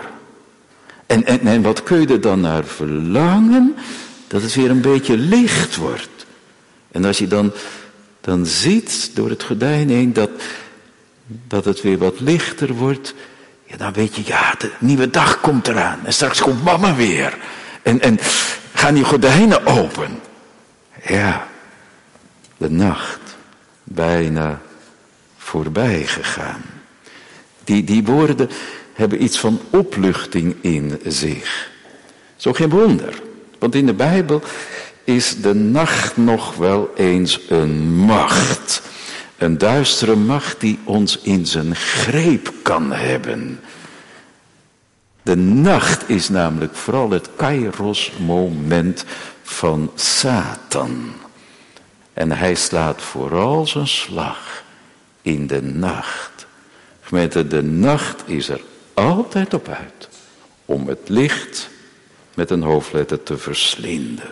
En wat kun je er dan naar verlangen? Dat het weer een beetje licht wordt. En als je dan ziet door het gordijn heen dat het weer wat lichter wordt, ja, dan weet je, ja, de nieuwe dag komt eraan. En straks komt mama weer. En gaan die gordijnen open. Ja, de nacht bijna voorbij gegaan. Die woorden hebben iets van opluchting in zich. Zo geen wonder. Want in de Bijbel is de nacht nog wel eens een macht. Een duistere macht die ons in zijn greep kan hebben. De nacht is namelijk vooral het Kairos-moment van Satan. En hij slaat vooral zijn slag in de nacht. Gemeente, de nacht is er altijd op uit om het licht met een hoofdletter te verslinden.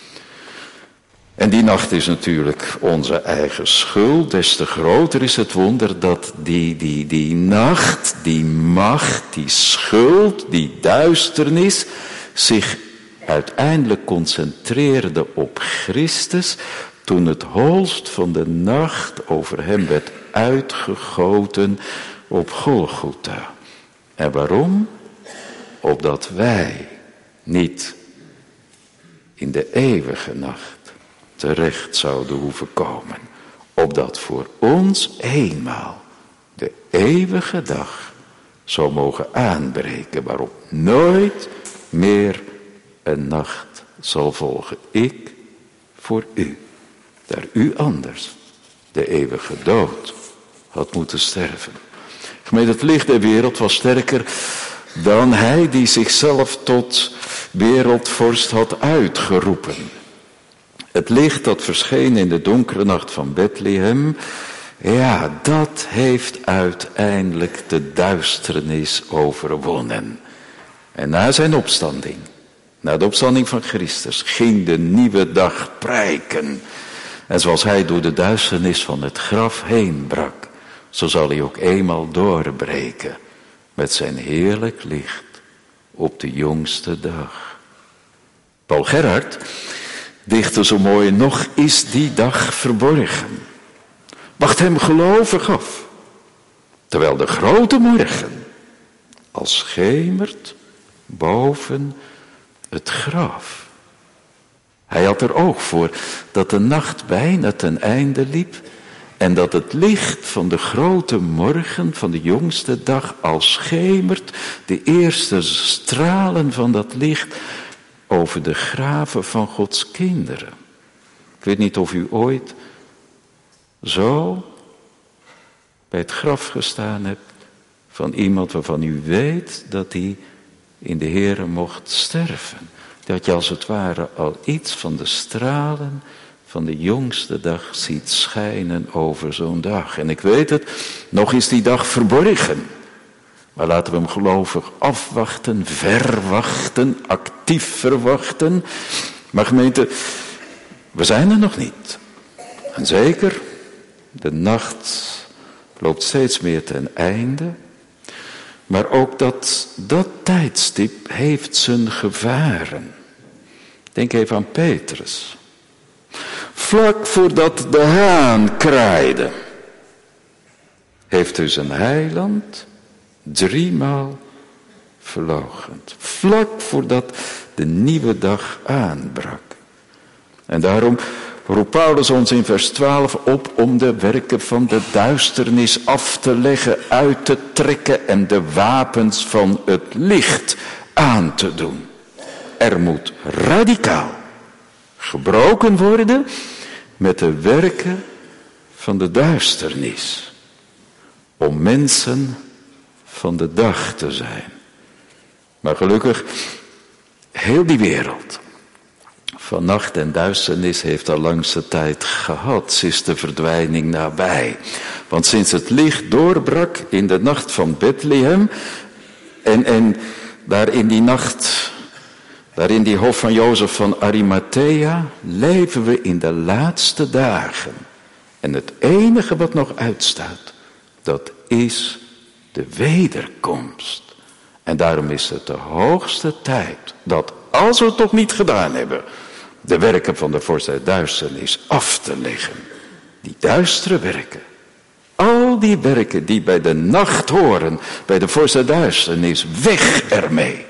En die nacht is natuurlijk onze eigen schuld. Des te groter is het wonder dat die nacht, die macht, die schuld, die duisternis zich uiteindelijk concentreerde op Christus toen het holst van de nacht over hem werd uitgegoten op Golgotha. En waarom? Opdat wij niet in de eeuwige nacht terecht zouden hoeven komen. Opdat voor ons eenmaal de eeuwige dag zou mogen aanbreken, waarop nooit meer een nacht zal volgen. Ik voor u, daar u anders de eeuwige dood had moeten sterven. Gemeente, het licht der wereld was sterker dan hij die zichzelf tot wereldvorst had uitgeroepen. Het licht dat verscheen in de donkere nacht van Bethlehem, ja, dat heeft uiteindelijk de duisternis overwonnen. En na zijn opstanding, na de opstanding van Christus, ging de nieuwe dag prijken. En zoals hij door de duisternis van het graf heen brak, zo zal hij ook eenmaal doorbreken met zijn heerlijk licht op de jongste dag. Paul Gerhard, dichter zo mooi, nog is die dag verborgen. Wacht hem gelovig af, terwijl de grote morgen al schemert boven het graf. Hij had er oog voor dat de nacht bijna ten einde liep en dat het licht van de grote morgen van de jongste dag al schemert, de eerste stralen van dat licht over de graven van Gods kinderen. Ik weet niet of u ooit zo bij het graf gestaan hebt van iemand waarvan u weet dat hij in de Heere mocht sterven. Dat je als het ware al iets van de stralen van de jongste dag ziet schijnen over zo'n dag. En ik weet het, nog is die dag verborgen. Maar laten we hem gelovig afwachten, verwachten, actief verwachten. Maar gemeente, we zijn er nog niet. En zeker, de nacht loopt steeds meer ten einde. Maar ook dat tijdstip heeft zijn gevaren. Denk even aan Petrus. Vlak voordat de haan kraaide, heeft hij zijn heiland 3 maal verloochend. Vlak voordat de nieuwe dag aanbrak. En daarom roept Paulus ons in vers 12 op om de werken van de duisternis af te leggen, uit te trekken en de wapens van het licht aan te doen. Er moet radicaal gebroken worden met de werken van de duisternis. Om mensen van de dag te zijn. Maar gelukkig, heel die wereld van nacht en duisternis heeft al langste tijd gehad. Ze is de verdwijning nabij. Want sinds het licht doorbrak in de nacht van Bethlehem en daar in die nacht, daar in die hof van Jozef van Arimathea, leven we in de laatste dagen. En het enige wat nog uitstaat, dat is de wederkomst. En daarom is het de hoogste tijd dat, als we het nog niet gedaan hebben, de werken van de vorst der duisternis af te leggen. Die duistere werken. Al die werken die bij de nacht horen, bij de vorst der duisternis, weg ermee.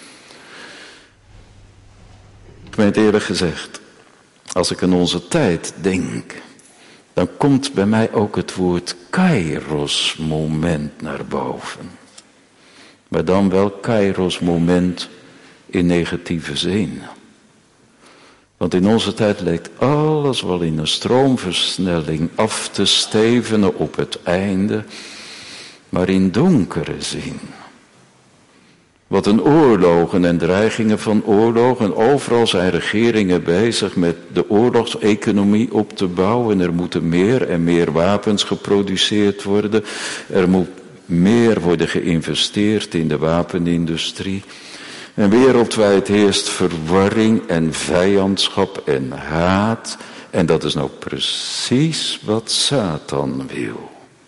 Ik meen het eerlijk gezegd, als ik aan onze tijd denk, dan komt bij mij ook het woord kairos moment naar boven. Maar dan wel kairos moment in negatieve zin. Want in onze tijd lijkt alles wel in een stroomversnelling af te stevenen op het einde, maar in donkere zin. Wat een oorlogen en dreigingen van oorlogen. Overal zijn regeringen bezig met de oorlogseconomie op te bouwen. Er moeten meer en meer wapens geproduceerd worden. Er moet meer worden geïnvesteerd in de wapenindustrie. En wereldwijd heerst verwarring en vijandschap en haat. En dat is nou precies wat Satan wil.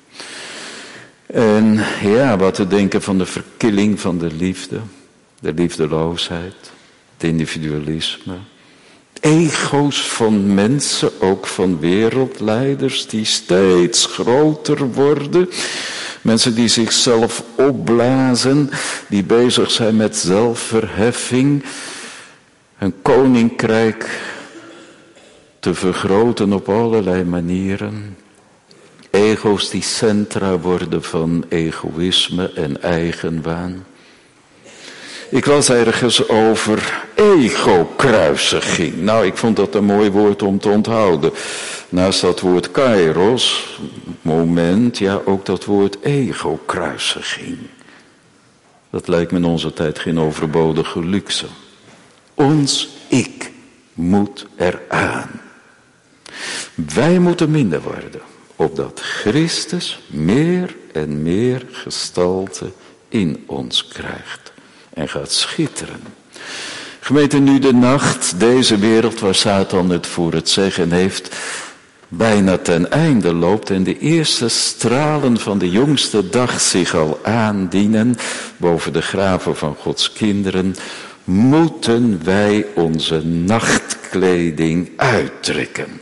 En ja, wat te denken van de verkilling van de liefde, de liefdeloosheid, het individualisme. Ego's van mensen, ook van wereldleiders, die steeds groter worden. Mensen die zichzelf opblazen, die bezig zijn met zelfverheffing. Een koninkrijk te vergroten op allerlei manieren. Ego's die centra worden van egoïsme en eigenwaan. Ik las ergens over ego-kruisiging. Nou, ik vond dat een mooi woord om te onthouden. Naast dat woord kairos, moment, ja, ook dat woord ego-kruisiging. Dat lijkt me in onze tijd geen overbodige luxe. Ons ik moet eraan. Wij moeten minder worden, opdat Christus meer en meer gestalte in ons krijgt en gaat schitteren. Gemeente, nu de nacht, deze wereld waar Satan het voor het zeggen heeft, bijna ten einde loopt en de eerste stralen van de jongste dag zich al aandienen boven de graven van Gods kinderen, moeten wij onze nachtkleding uittrekken.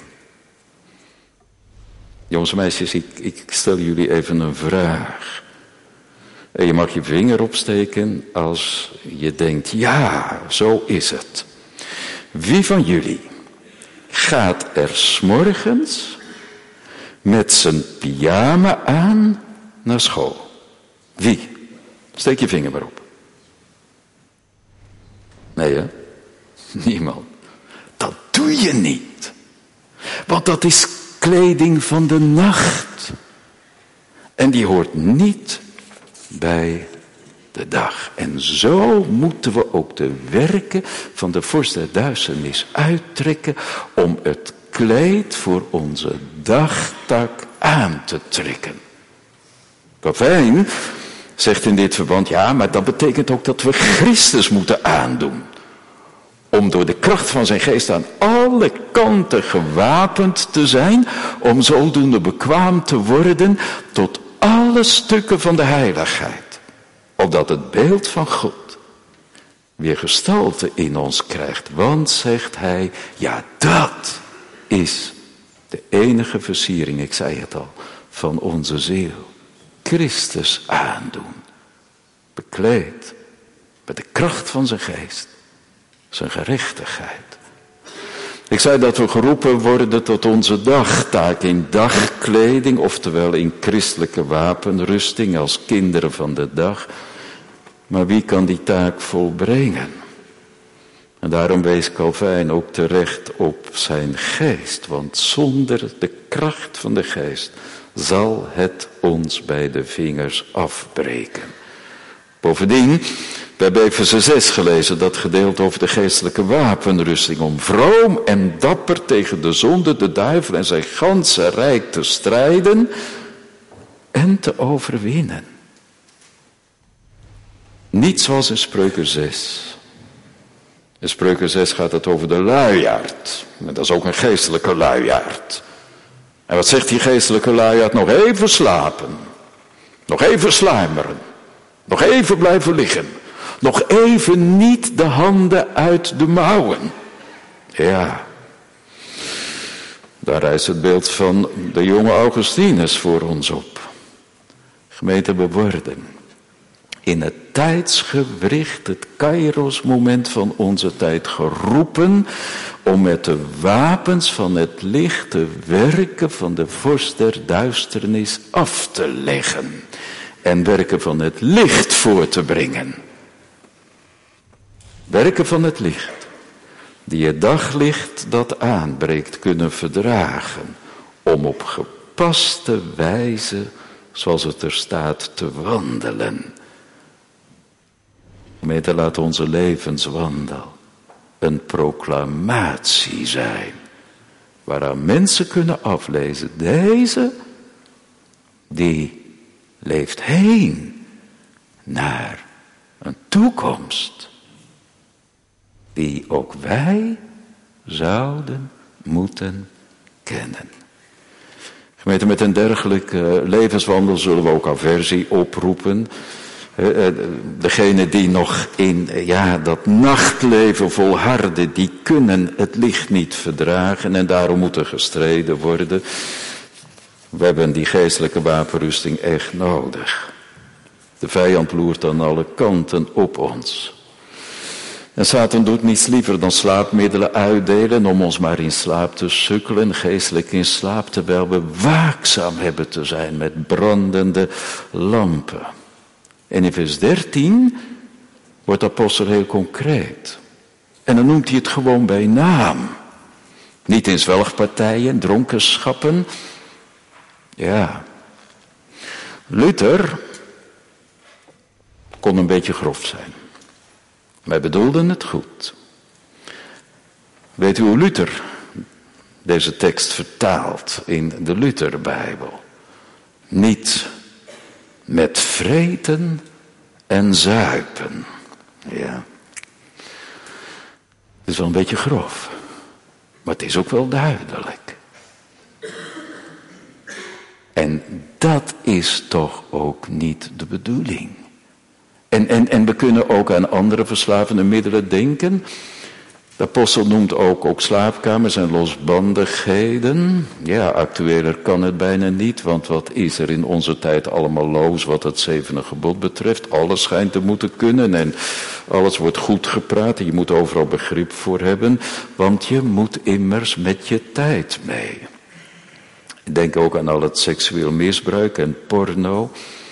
Jongens en meisjes, ik stel jullie even een vraag. En je mag je vinger opsteken als je denkt, ja, zo is het. Wie van jullie gaat er 's morgens met zijn pyjama aan naar school? Wie? Steek je vinger maar op. Nee, hè? Niemand. Dat doe je niet. Want dat is kleding van de nacht. En die hoort niet bij de dag. En zo moeten we ook de werken van de vorst der duisternis uittrekken om het kleed voor onze dagtaak aan te trekken. Calvijn zegt in dit verband, ja, maar dat betekent ook dat we Christus moeten aandoen. Om door de kracht van zijn geest aan alle kanten gewapend te zijn, om zodoende bekwaam te worden tot alle stukken van de heiligheid. Opdat het beeld van God weer gestalte in ons krijgt. Want, zegt hij, ja, dat is de enige versiering, ik zei het al, van onze ziel. Christus aandoen. Bekleed met de kracht van zijn geest. Zijn gerechtigheid. Ik zei dat we geroepen worden tot onze dagtaak in dagkleding, oftewel in christelijke wapenrusting als kinderen van de dag. Maar wie kan die taak volbrengen? En daarom wees Calvijn ook terecht op zijn geest, want zonder de kracht van de geest zal het ons bij de vingers afbreken. Bovendien, we hebben Efeze 6 gelezen, dat gedeelte over de geestelijke wapenrusting, om vroom en dapper tegen de zonde, de duivel en zijn ganse rijk te strijden en te overwinnen. Niet zoals in Spreuken 6. In Spreuken 6 gaat het over de luiaard. En dat is ook een geestelijke luiaard. En wat zegt die geestelijke luiaard? Nog even slapen. Nog even sluimeren. Nog even blijven liggen. Nog even niet de handen uit de mouwen. Ja. Daar rijst het beeld van de jonge Augustinus voor ons op. Gemeente, we worden in het tijdsgewricht, het kairos moment van onze tijd geroepen om met de wapens van het licht de werken van de vorst der duisternis af te leggen en werken van het licht voor te brengen. Werken van het licht, die het daglicht dat aanbreekt kunnen verdragen, om op gepaste wijze, zoals het er staat, te wandelen. Gemeente, laat onze levenswandel een proclamatie zijn, waaraan mensen kunnen aflezen, deze, die leeft heen naar een toekomst, die ook wij zouden moeten kennen. Gemeente, met een dergelijke levenswandel zullen we ook aversie oproepen. Degene die nog in dat nachtleven volharden, die kunnen het licht niet verdragen en daarom moet er gestreden worden. We hebben die geestelijke wapenrusting echt nodig. De vijand loert aan alle kanten op ons. En Satan doet niets liever dan slaapmiddelen uitdelen om ons maar in slaap te sukkelen, geestelijk in slaap, terwijl we waakzaam hebben te zijn met brandende lampen. En in vers 13 wordt de apostel heel concreet. En dan noemt hij het gewoon bij naam. Niet in zwelgpartijen, dronkenschappen. Ja. Luther kon een beetje grof zijn. Wij bedoelden het goed. Weet u hoe Luther deze tekst vertaalt in de Lutherbijbel? Niet met vreten en zuipen. Ja. Het is wel een beetje grof. Maar het is ook wel duidelijk. En dat is toch ook niet de bedoeling. En we kunnen ook aan andere verslavende middelen denken. De apostel noemt ook slaapkamers en losbandigheden. Ja, actueler kan het bijna niet, want wat is er in onze tijd allemaal los wat het 7e gebod betreft? Alles schijnt te moeten kunnen en alles wordt goed gepraat. Je moet overal begrip voor hebben, want je moet immers met je tijd mee. Ik denk ook aan al het seksueel misbruik en porno.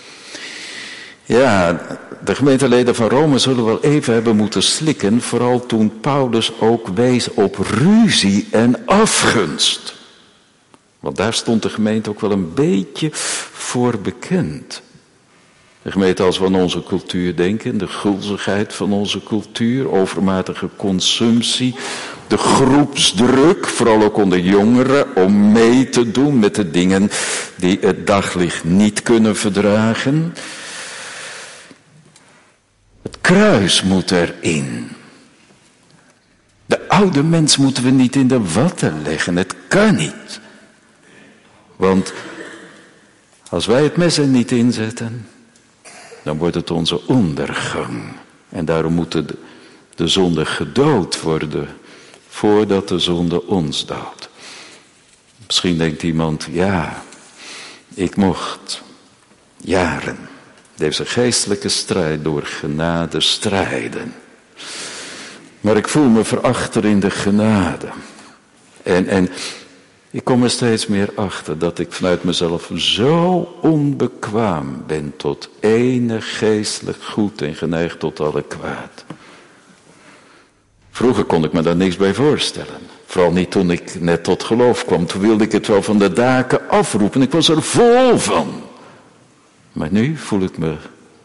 Ja, de gemeenteleden van Rome zullen wel even hebben moeten slikken, vooral toen Paulus ook wees op ruzie en afgunst. Want daar stond de gemeente ook wel een beetje voor bekend. De gemeente, als we aan onze cultuur denken, de gulzigheid van onze cultuur, overmatige consumptie, de groepsdruk, vooral ook onder jongeren, om mee te doen met de dingen die het daglicht niet kunnen verdragen. Het kruis moet erin. De oude mens moeten we niet in de watten leggen. Het kan niet. Want als wij het mes er niet inzetten, dan wordt het onze ondergang. En daarom moet de zonde gedood worden, voordat de zonde ons doodt. Misschien denkt iemand, ja, ik mocht jaren deze geestelijke strijd door genade strijden. Maar ik voel me verachter in de genade. En ik kom er steeds meer achter dat ik vanuit mezelf zo onbekwaam ben tot enig geestelijk goed en geneigd tot alle kwaad. Vroeger kon ik me daar niks bij voorstellen. Vooral niet toen ik net tot geloof kwam. Toen wilde ik het wel van de daken afroepen. Ik was er vol van. Maar nu voel ik me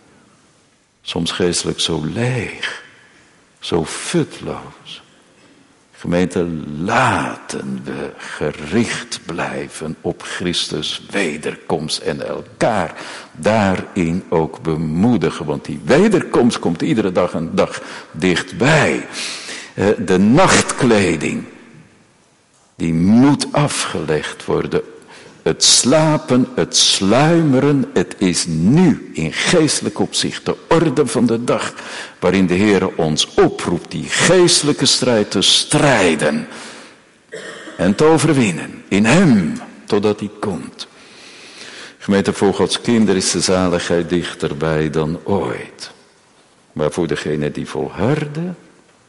soms geestelijk zo leeg, zo futloos. Gemeente, laten we gericht blijven op Christus wederkomst en elkaar daarin ook bemoedigen. Want die wederkomst komt iedere dag een dag dichtbij. De nachtkleding, die moet afgelegd worden. Het slapen, het sluimeren, het is nu in geestelijk opzicht de orde van de dag, waarin de Heer ons oproept die geestelijke strijd te strijden en te overwinnen in Hem, totdat Hij komt. Gemeente, voor Gods kinderen is de zaligheid dichterbij dan ooit. Maar voor degenen die volharden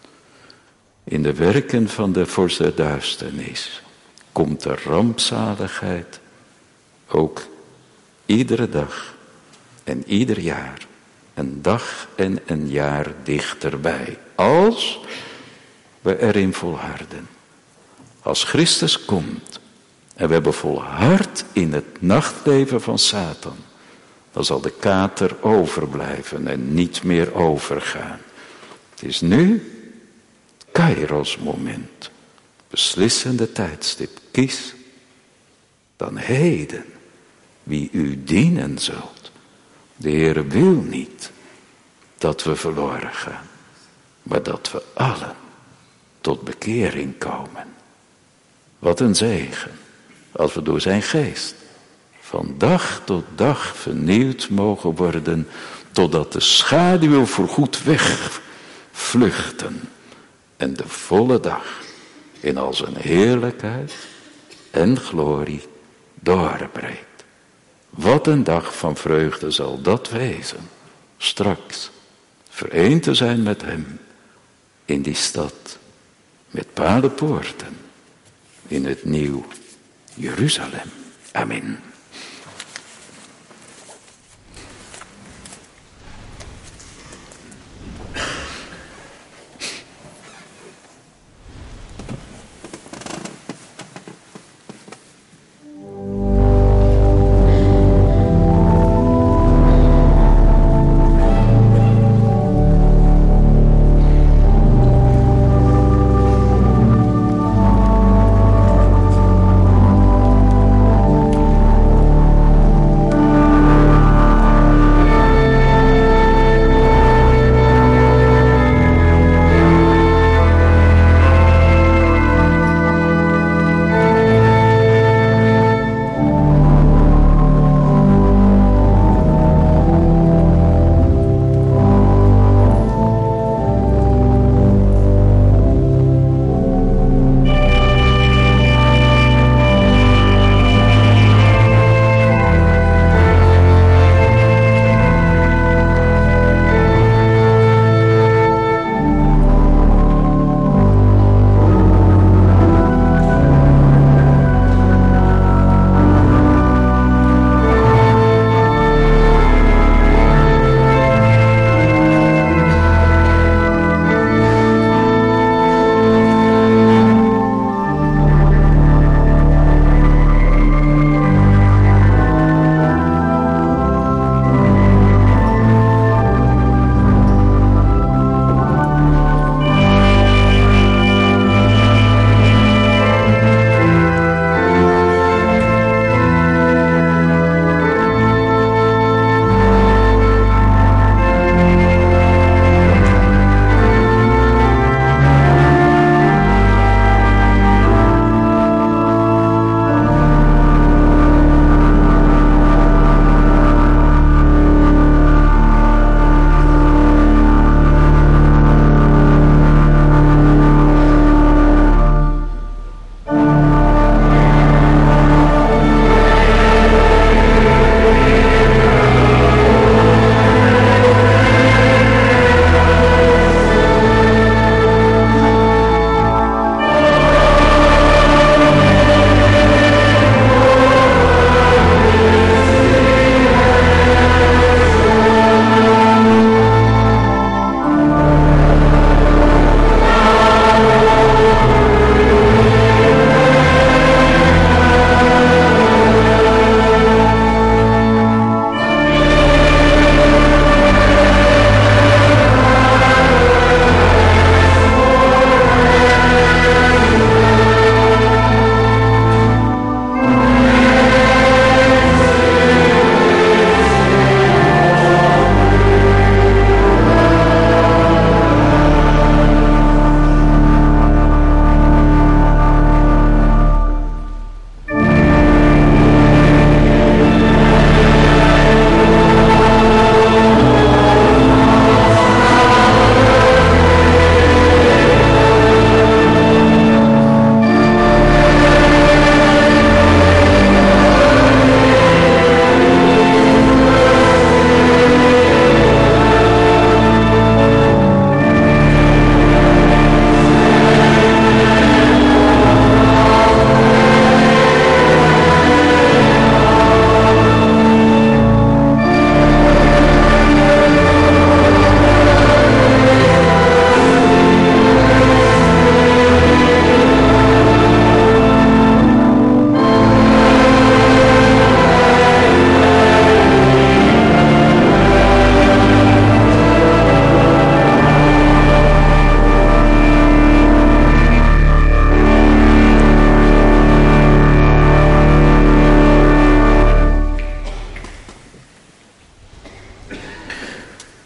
in de werken van de vorst der duisternis, komt de rampzaligheid ook iedere dag en ieder jaar, een dag en een jaar dichterbij. Als we erin volharden. Als Christus komt en we hebben volhard in het nachtleven van Satan, dan zal de kater overblijven en niet meer overgaan. Het is nu het Kairos moment. Beslissende tijdstip. Kies dan heden wie u dienen zult. De Heer wil niet dat we verloren gaan, maar dat we allen tot bekering komen. Wat een zegen als we door zijn geest van dag tot dag vernieuwd mogen worden, totdat de schaduwen voorgoed wegvluchten en de volle dag in al zijn heerlijkheid en glorie doorbreekt. Wat een dag van vreugde zal dat wezen, straks vereend te zijn met hem in die stad met palenpoorten in het nieuw Jeruzalem. Amen.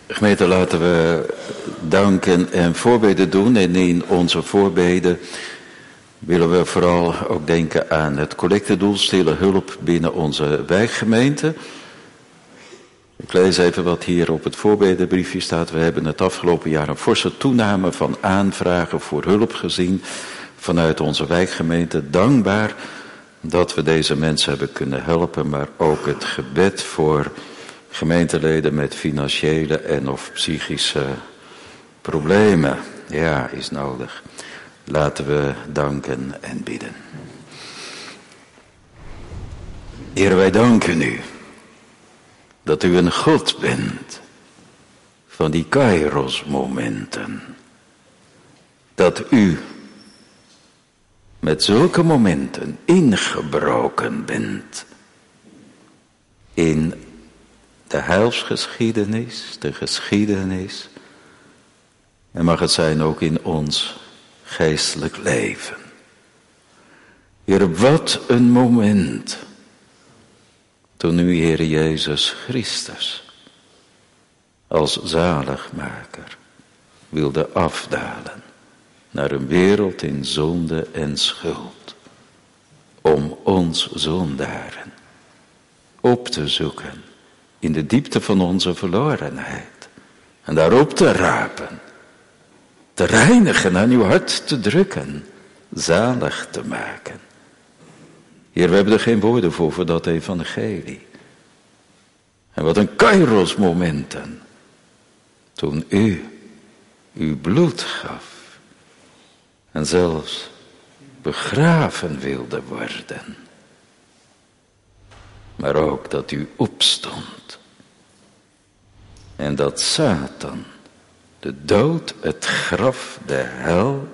Gemeente, laten we danken en voorbeden doen. En in onze voorbeden willen we vooral ook denken aan het collectedoel stille hulp binnen onze wijkgemeente. Ik lees even wat hier op het voorbedenbriefje staat. We hebben het afgelopen jaar een forse toename van aanvragen voor hulp gezien vanuit onze wijkgemeente. Dankbaar dat we deze mensen hebben kunnen helpen, maar ook het gebed voor gemeenteleden met financiële en of psychische problemen. Ja, is nodig. Laten we danken en bidden. Heer, wij danken u dat u een God bent van die Kairos momenten. Dat u met zulke momenten ingebroken bent in de heilsgeschiedenis, de geschiedenis. En mag het zijn ook in ons geestelijk leven. Heer, wat een moment toen u, Heer Jezus Christus, als zaligmaker wilde afdalen naar een wereld in zonde en schuld, om ons zondaren op te zoeken in de diepte van onze verlorenheid en daarop te rapen, te reinigen, aan uw hart te drukken, zalig te maken. Heer, we hebben er geen woorden voor dat evangelie. En wat een Kairos momenten, toen u uw bloed gaf en zelfs begraven wilde worden. Maar ook dat u opstond en dat Satan, de dood, het graf, de hel,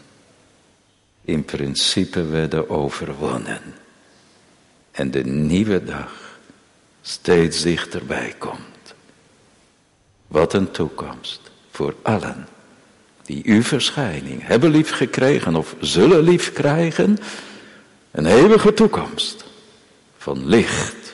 in principe werden overwonnen. En de nieuwe dag steeds dichterbij komt. Wat een toekomst voor allen die uw verschijning hebben lief gekregen of zullen lief krijgen. Een eeuwige toekomst van licht.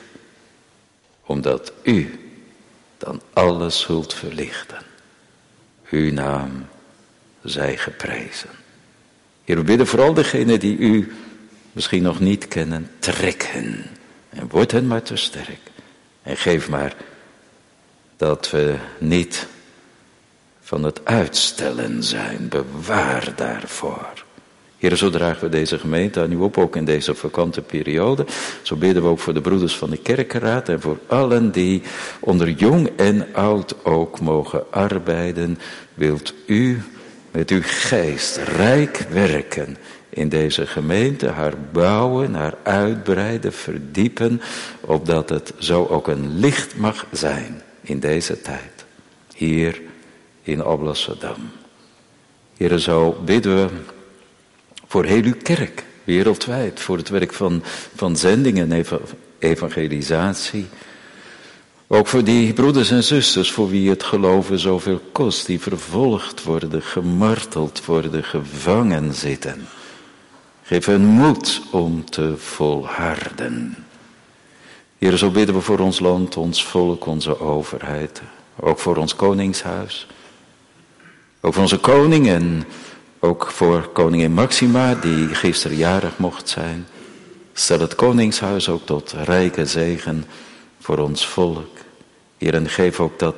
Omdat u dan alles zult verlichten. Uw naam zij geprezen. Heer, we bidden vooral degenen die u misschien nog niet kennen, trek hen. En word hen maar te sterk. En geef maar dat we niet van het uitstellen zijn. Bewaar daarvoor. Heer, zo dragen we deze gemeente aan u op, ook in deze vakante periode. Zo bidden we ook voor de broeders van de kerkenraad en voor allen die onder jong en oud ook mogen arbeiden. Wilt u met uw geest rijk werken in deze gemeente, haar bouwen, haar uitbreiden, verdiepen, opdat het zo ook een licht mag zijn in deze tijd. Hier in Alblasserdam. Heer, zo bidden we voor heel uw kerk, wereldwijd, voor het werk van zending en evangelisatie. Ook voor die broeders en zusters voor wie het geloven zoveel kost, die vervolgd worden, gemarteld worden, gevangen zitten. Geef hen moed om te volharden. Heer, zo bidden we voor ons land, ons volk, onze overheid. Ook voor ons koningshuis. Ook voor onze koning en ook voor koningin Maxima, die gisteren jarig mocht zijn. Stel het koningshuis ook tot rijke zegen voor ons volk. Heer, en geef ook dat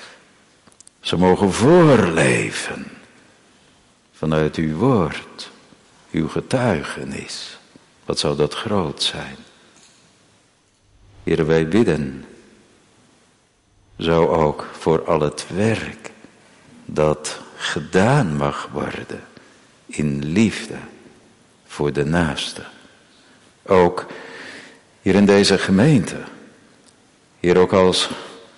ze mogen voorleven vanuit uw woord, uw getuigenis. Wat zou dat groot zijn. Heer, wij bidden zo ook voor al het werk dat gedaan mag worden in liefde voor de naaste. Ook hier in deze gemeente. Hier ook als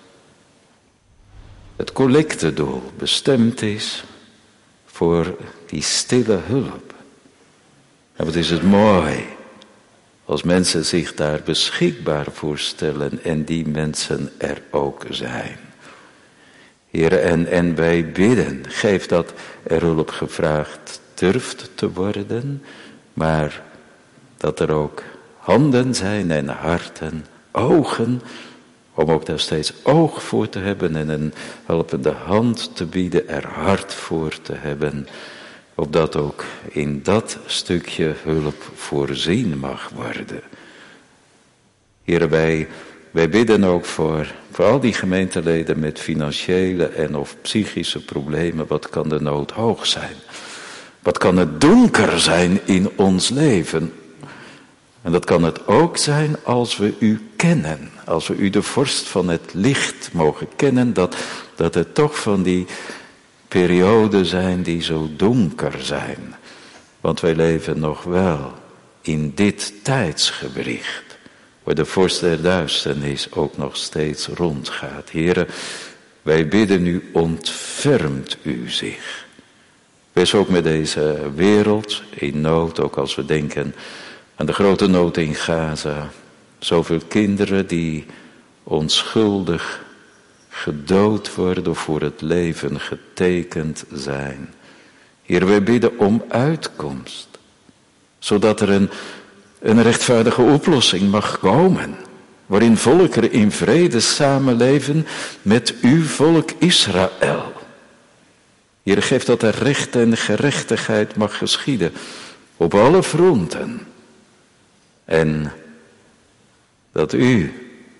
het collectedoel bestemd is voor die stille hulp. En wat is het mooi als mensen zich daar beschikbaar voor stellen en die mensen er ook zijn. Heer, en wij bidden, geef dat er hulp gevraagd durft te worden, maar dat er ook handen zijn en harten, ogen, Om ook daar steeds oog voor te hebben en een helpende hand te bieden, er hart voor te hebben. Opdat ook in dat stukje hulp voorzien mag worden. Heere, wij bidden ook voor al die gemeenteleden met financiële en of psychische problemen. Wat kan de nood hoog zijn? Wat kan het donker zijn in ons leven? En dat kan het ook zijn als we u kennen. Als we u de vorst van het licht mogen kennen. Dat het toch van die perioden zijn die zo donker zijn. Want wij leven nog wel in dit tijdsgewricht. Waar de vorst der duisternis ook nog steeds rondgaat. Heere, wij bidden u, ontfermt u zich. Wees ook met deze wereld in nood, ook als we denken aan de grote nood in Gaza. Zoveel kinderen die onschuldig gedood worden of voor het leven getekend zijn. Heer, wij bidden om uitkomst. Zodat er een rechtvaardige oplossing mag komen. Waarin volkeren in vrede samenleven met uw volk Israël. Heer, geef dat er recht en gerechtigheid mag geschieden. Op alle fronten. En dat u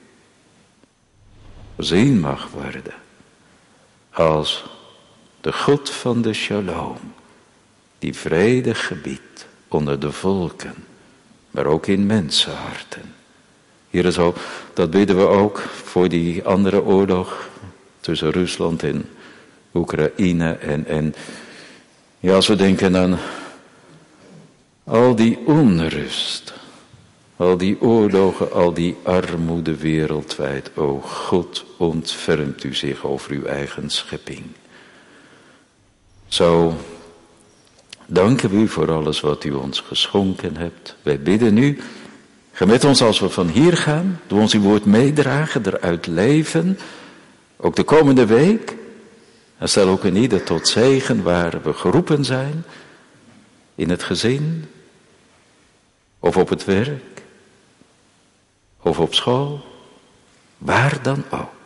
gezien mag worden als de God van de shalom, die vrede gebiedt onder de volken, maar ook in mensenharten. Heere, zo, dat bidden we ook voor die andere oorlog tussen Rusland en Oekraïne en ja, als we denken aan al die onrust, al die oorlogen, al die armoede wereldwijd. O God, ontfermt u zich over uw eigen schepping. Zo danken we u voor alles wat u ons geschonken hebt. Wij bidden u, ga met ons als we van hier gaan. Doe ons uw woord meedragen, eruit leven. Ook de komende week. En stel ook in ieder tot zegen waar we geroepen zijn. In het gezin. Of op het werk. Of op school. Waar dan ook.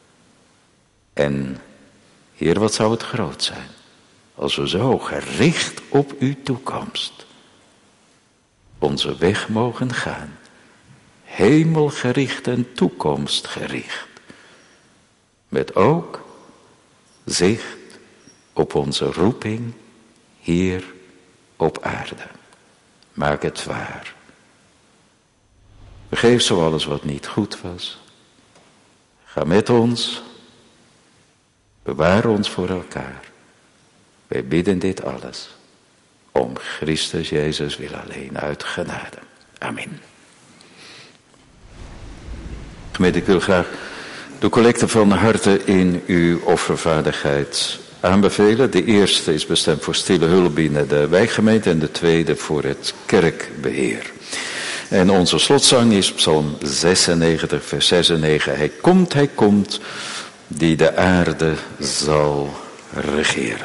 En Heer, wat zou het groot zijn. Als we zo gericht op uw toekomst onze weg mogen gaan. Hemelgericht en toekomstgericht. Met ook zicht op onze roeping hier op aarde. Maak het waar. Vergeef zo alles wat niet goed was. Ga met ons. Bewaar ons voor elkaar. Wij bidden dit alles. Om Christus Jezus wil alleen uit genade. Amen. Gemeente, ik wil graag de collecte van harte in uw offervaardigheid aanbevelen. De eerste is bestemd voor stille hulp binnen de wijkgemeente en de tweede voor het kerkbeheer. En onze slotzang is Psalm 96, vers 6 en 9. Hij komt, die de aarde zal regeren.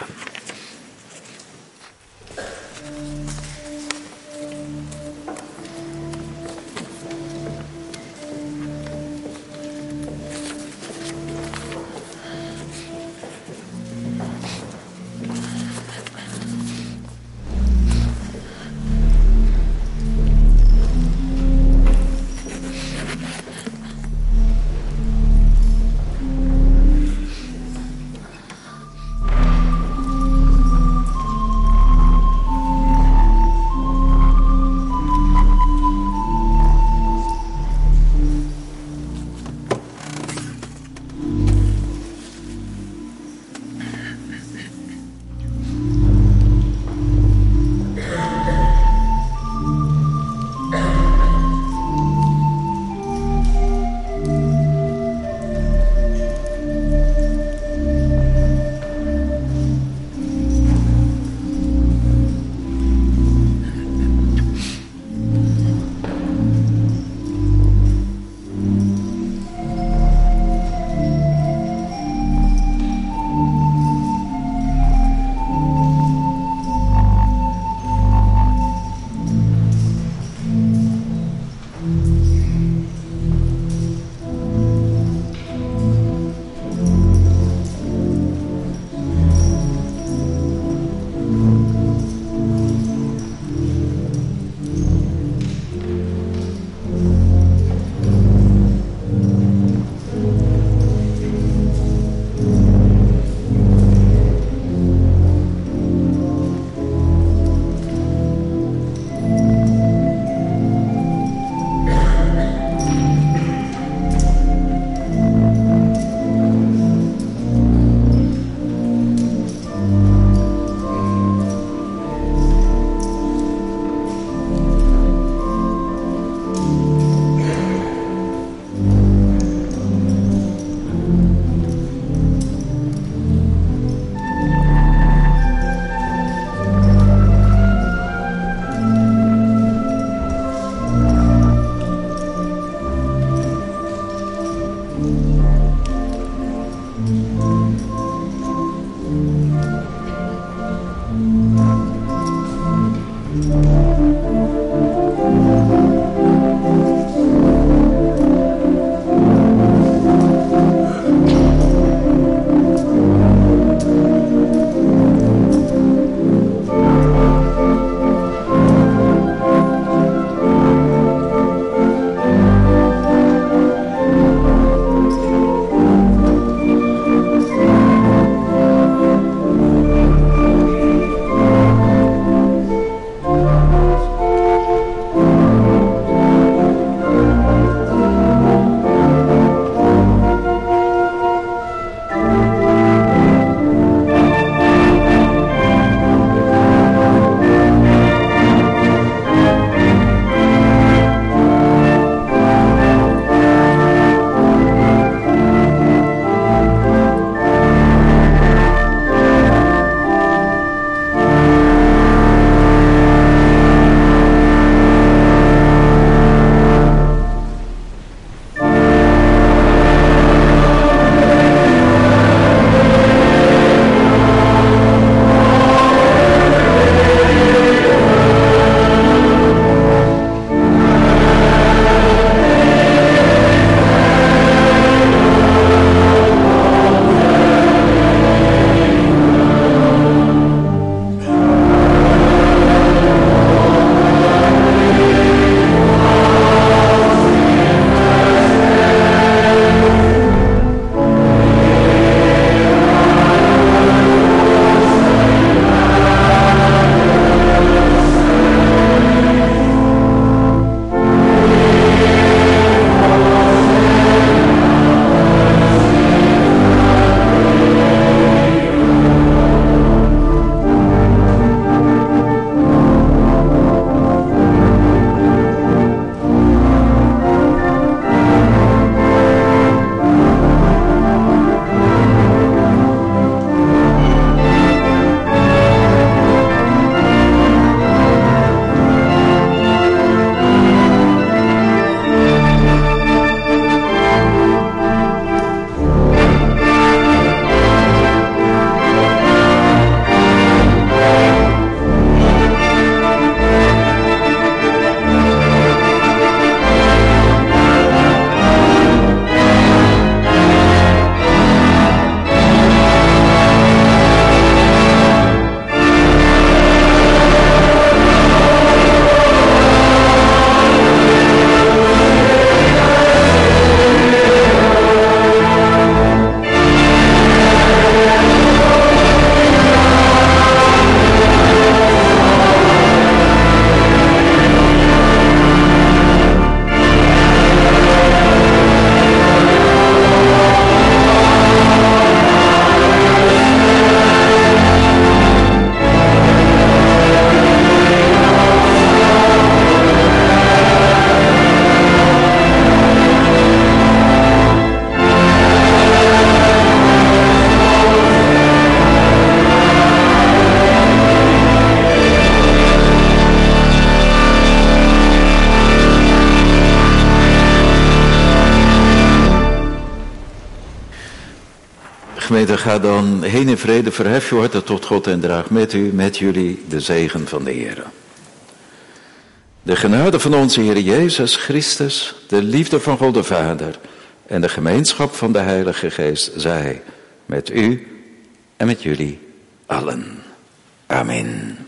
Gemeente, ga dan heen in vrede, verhef je harten tot God en draag met jullie de zegen van de Heer. De genade van onze Heer Jezus Christus, de liefde van God de Vader en de gemeenschap van de Heilige Geest zij met u en met jullie allen. Amen.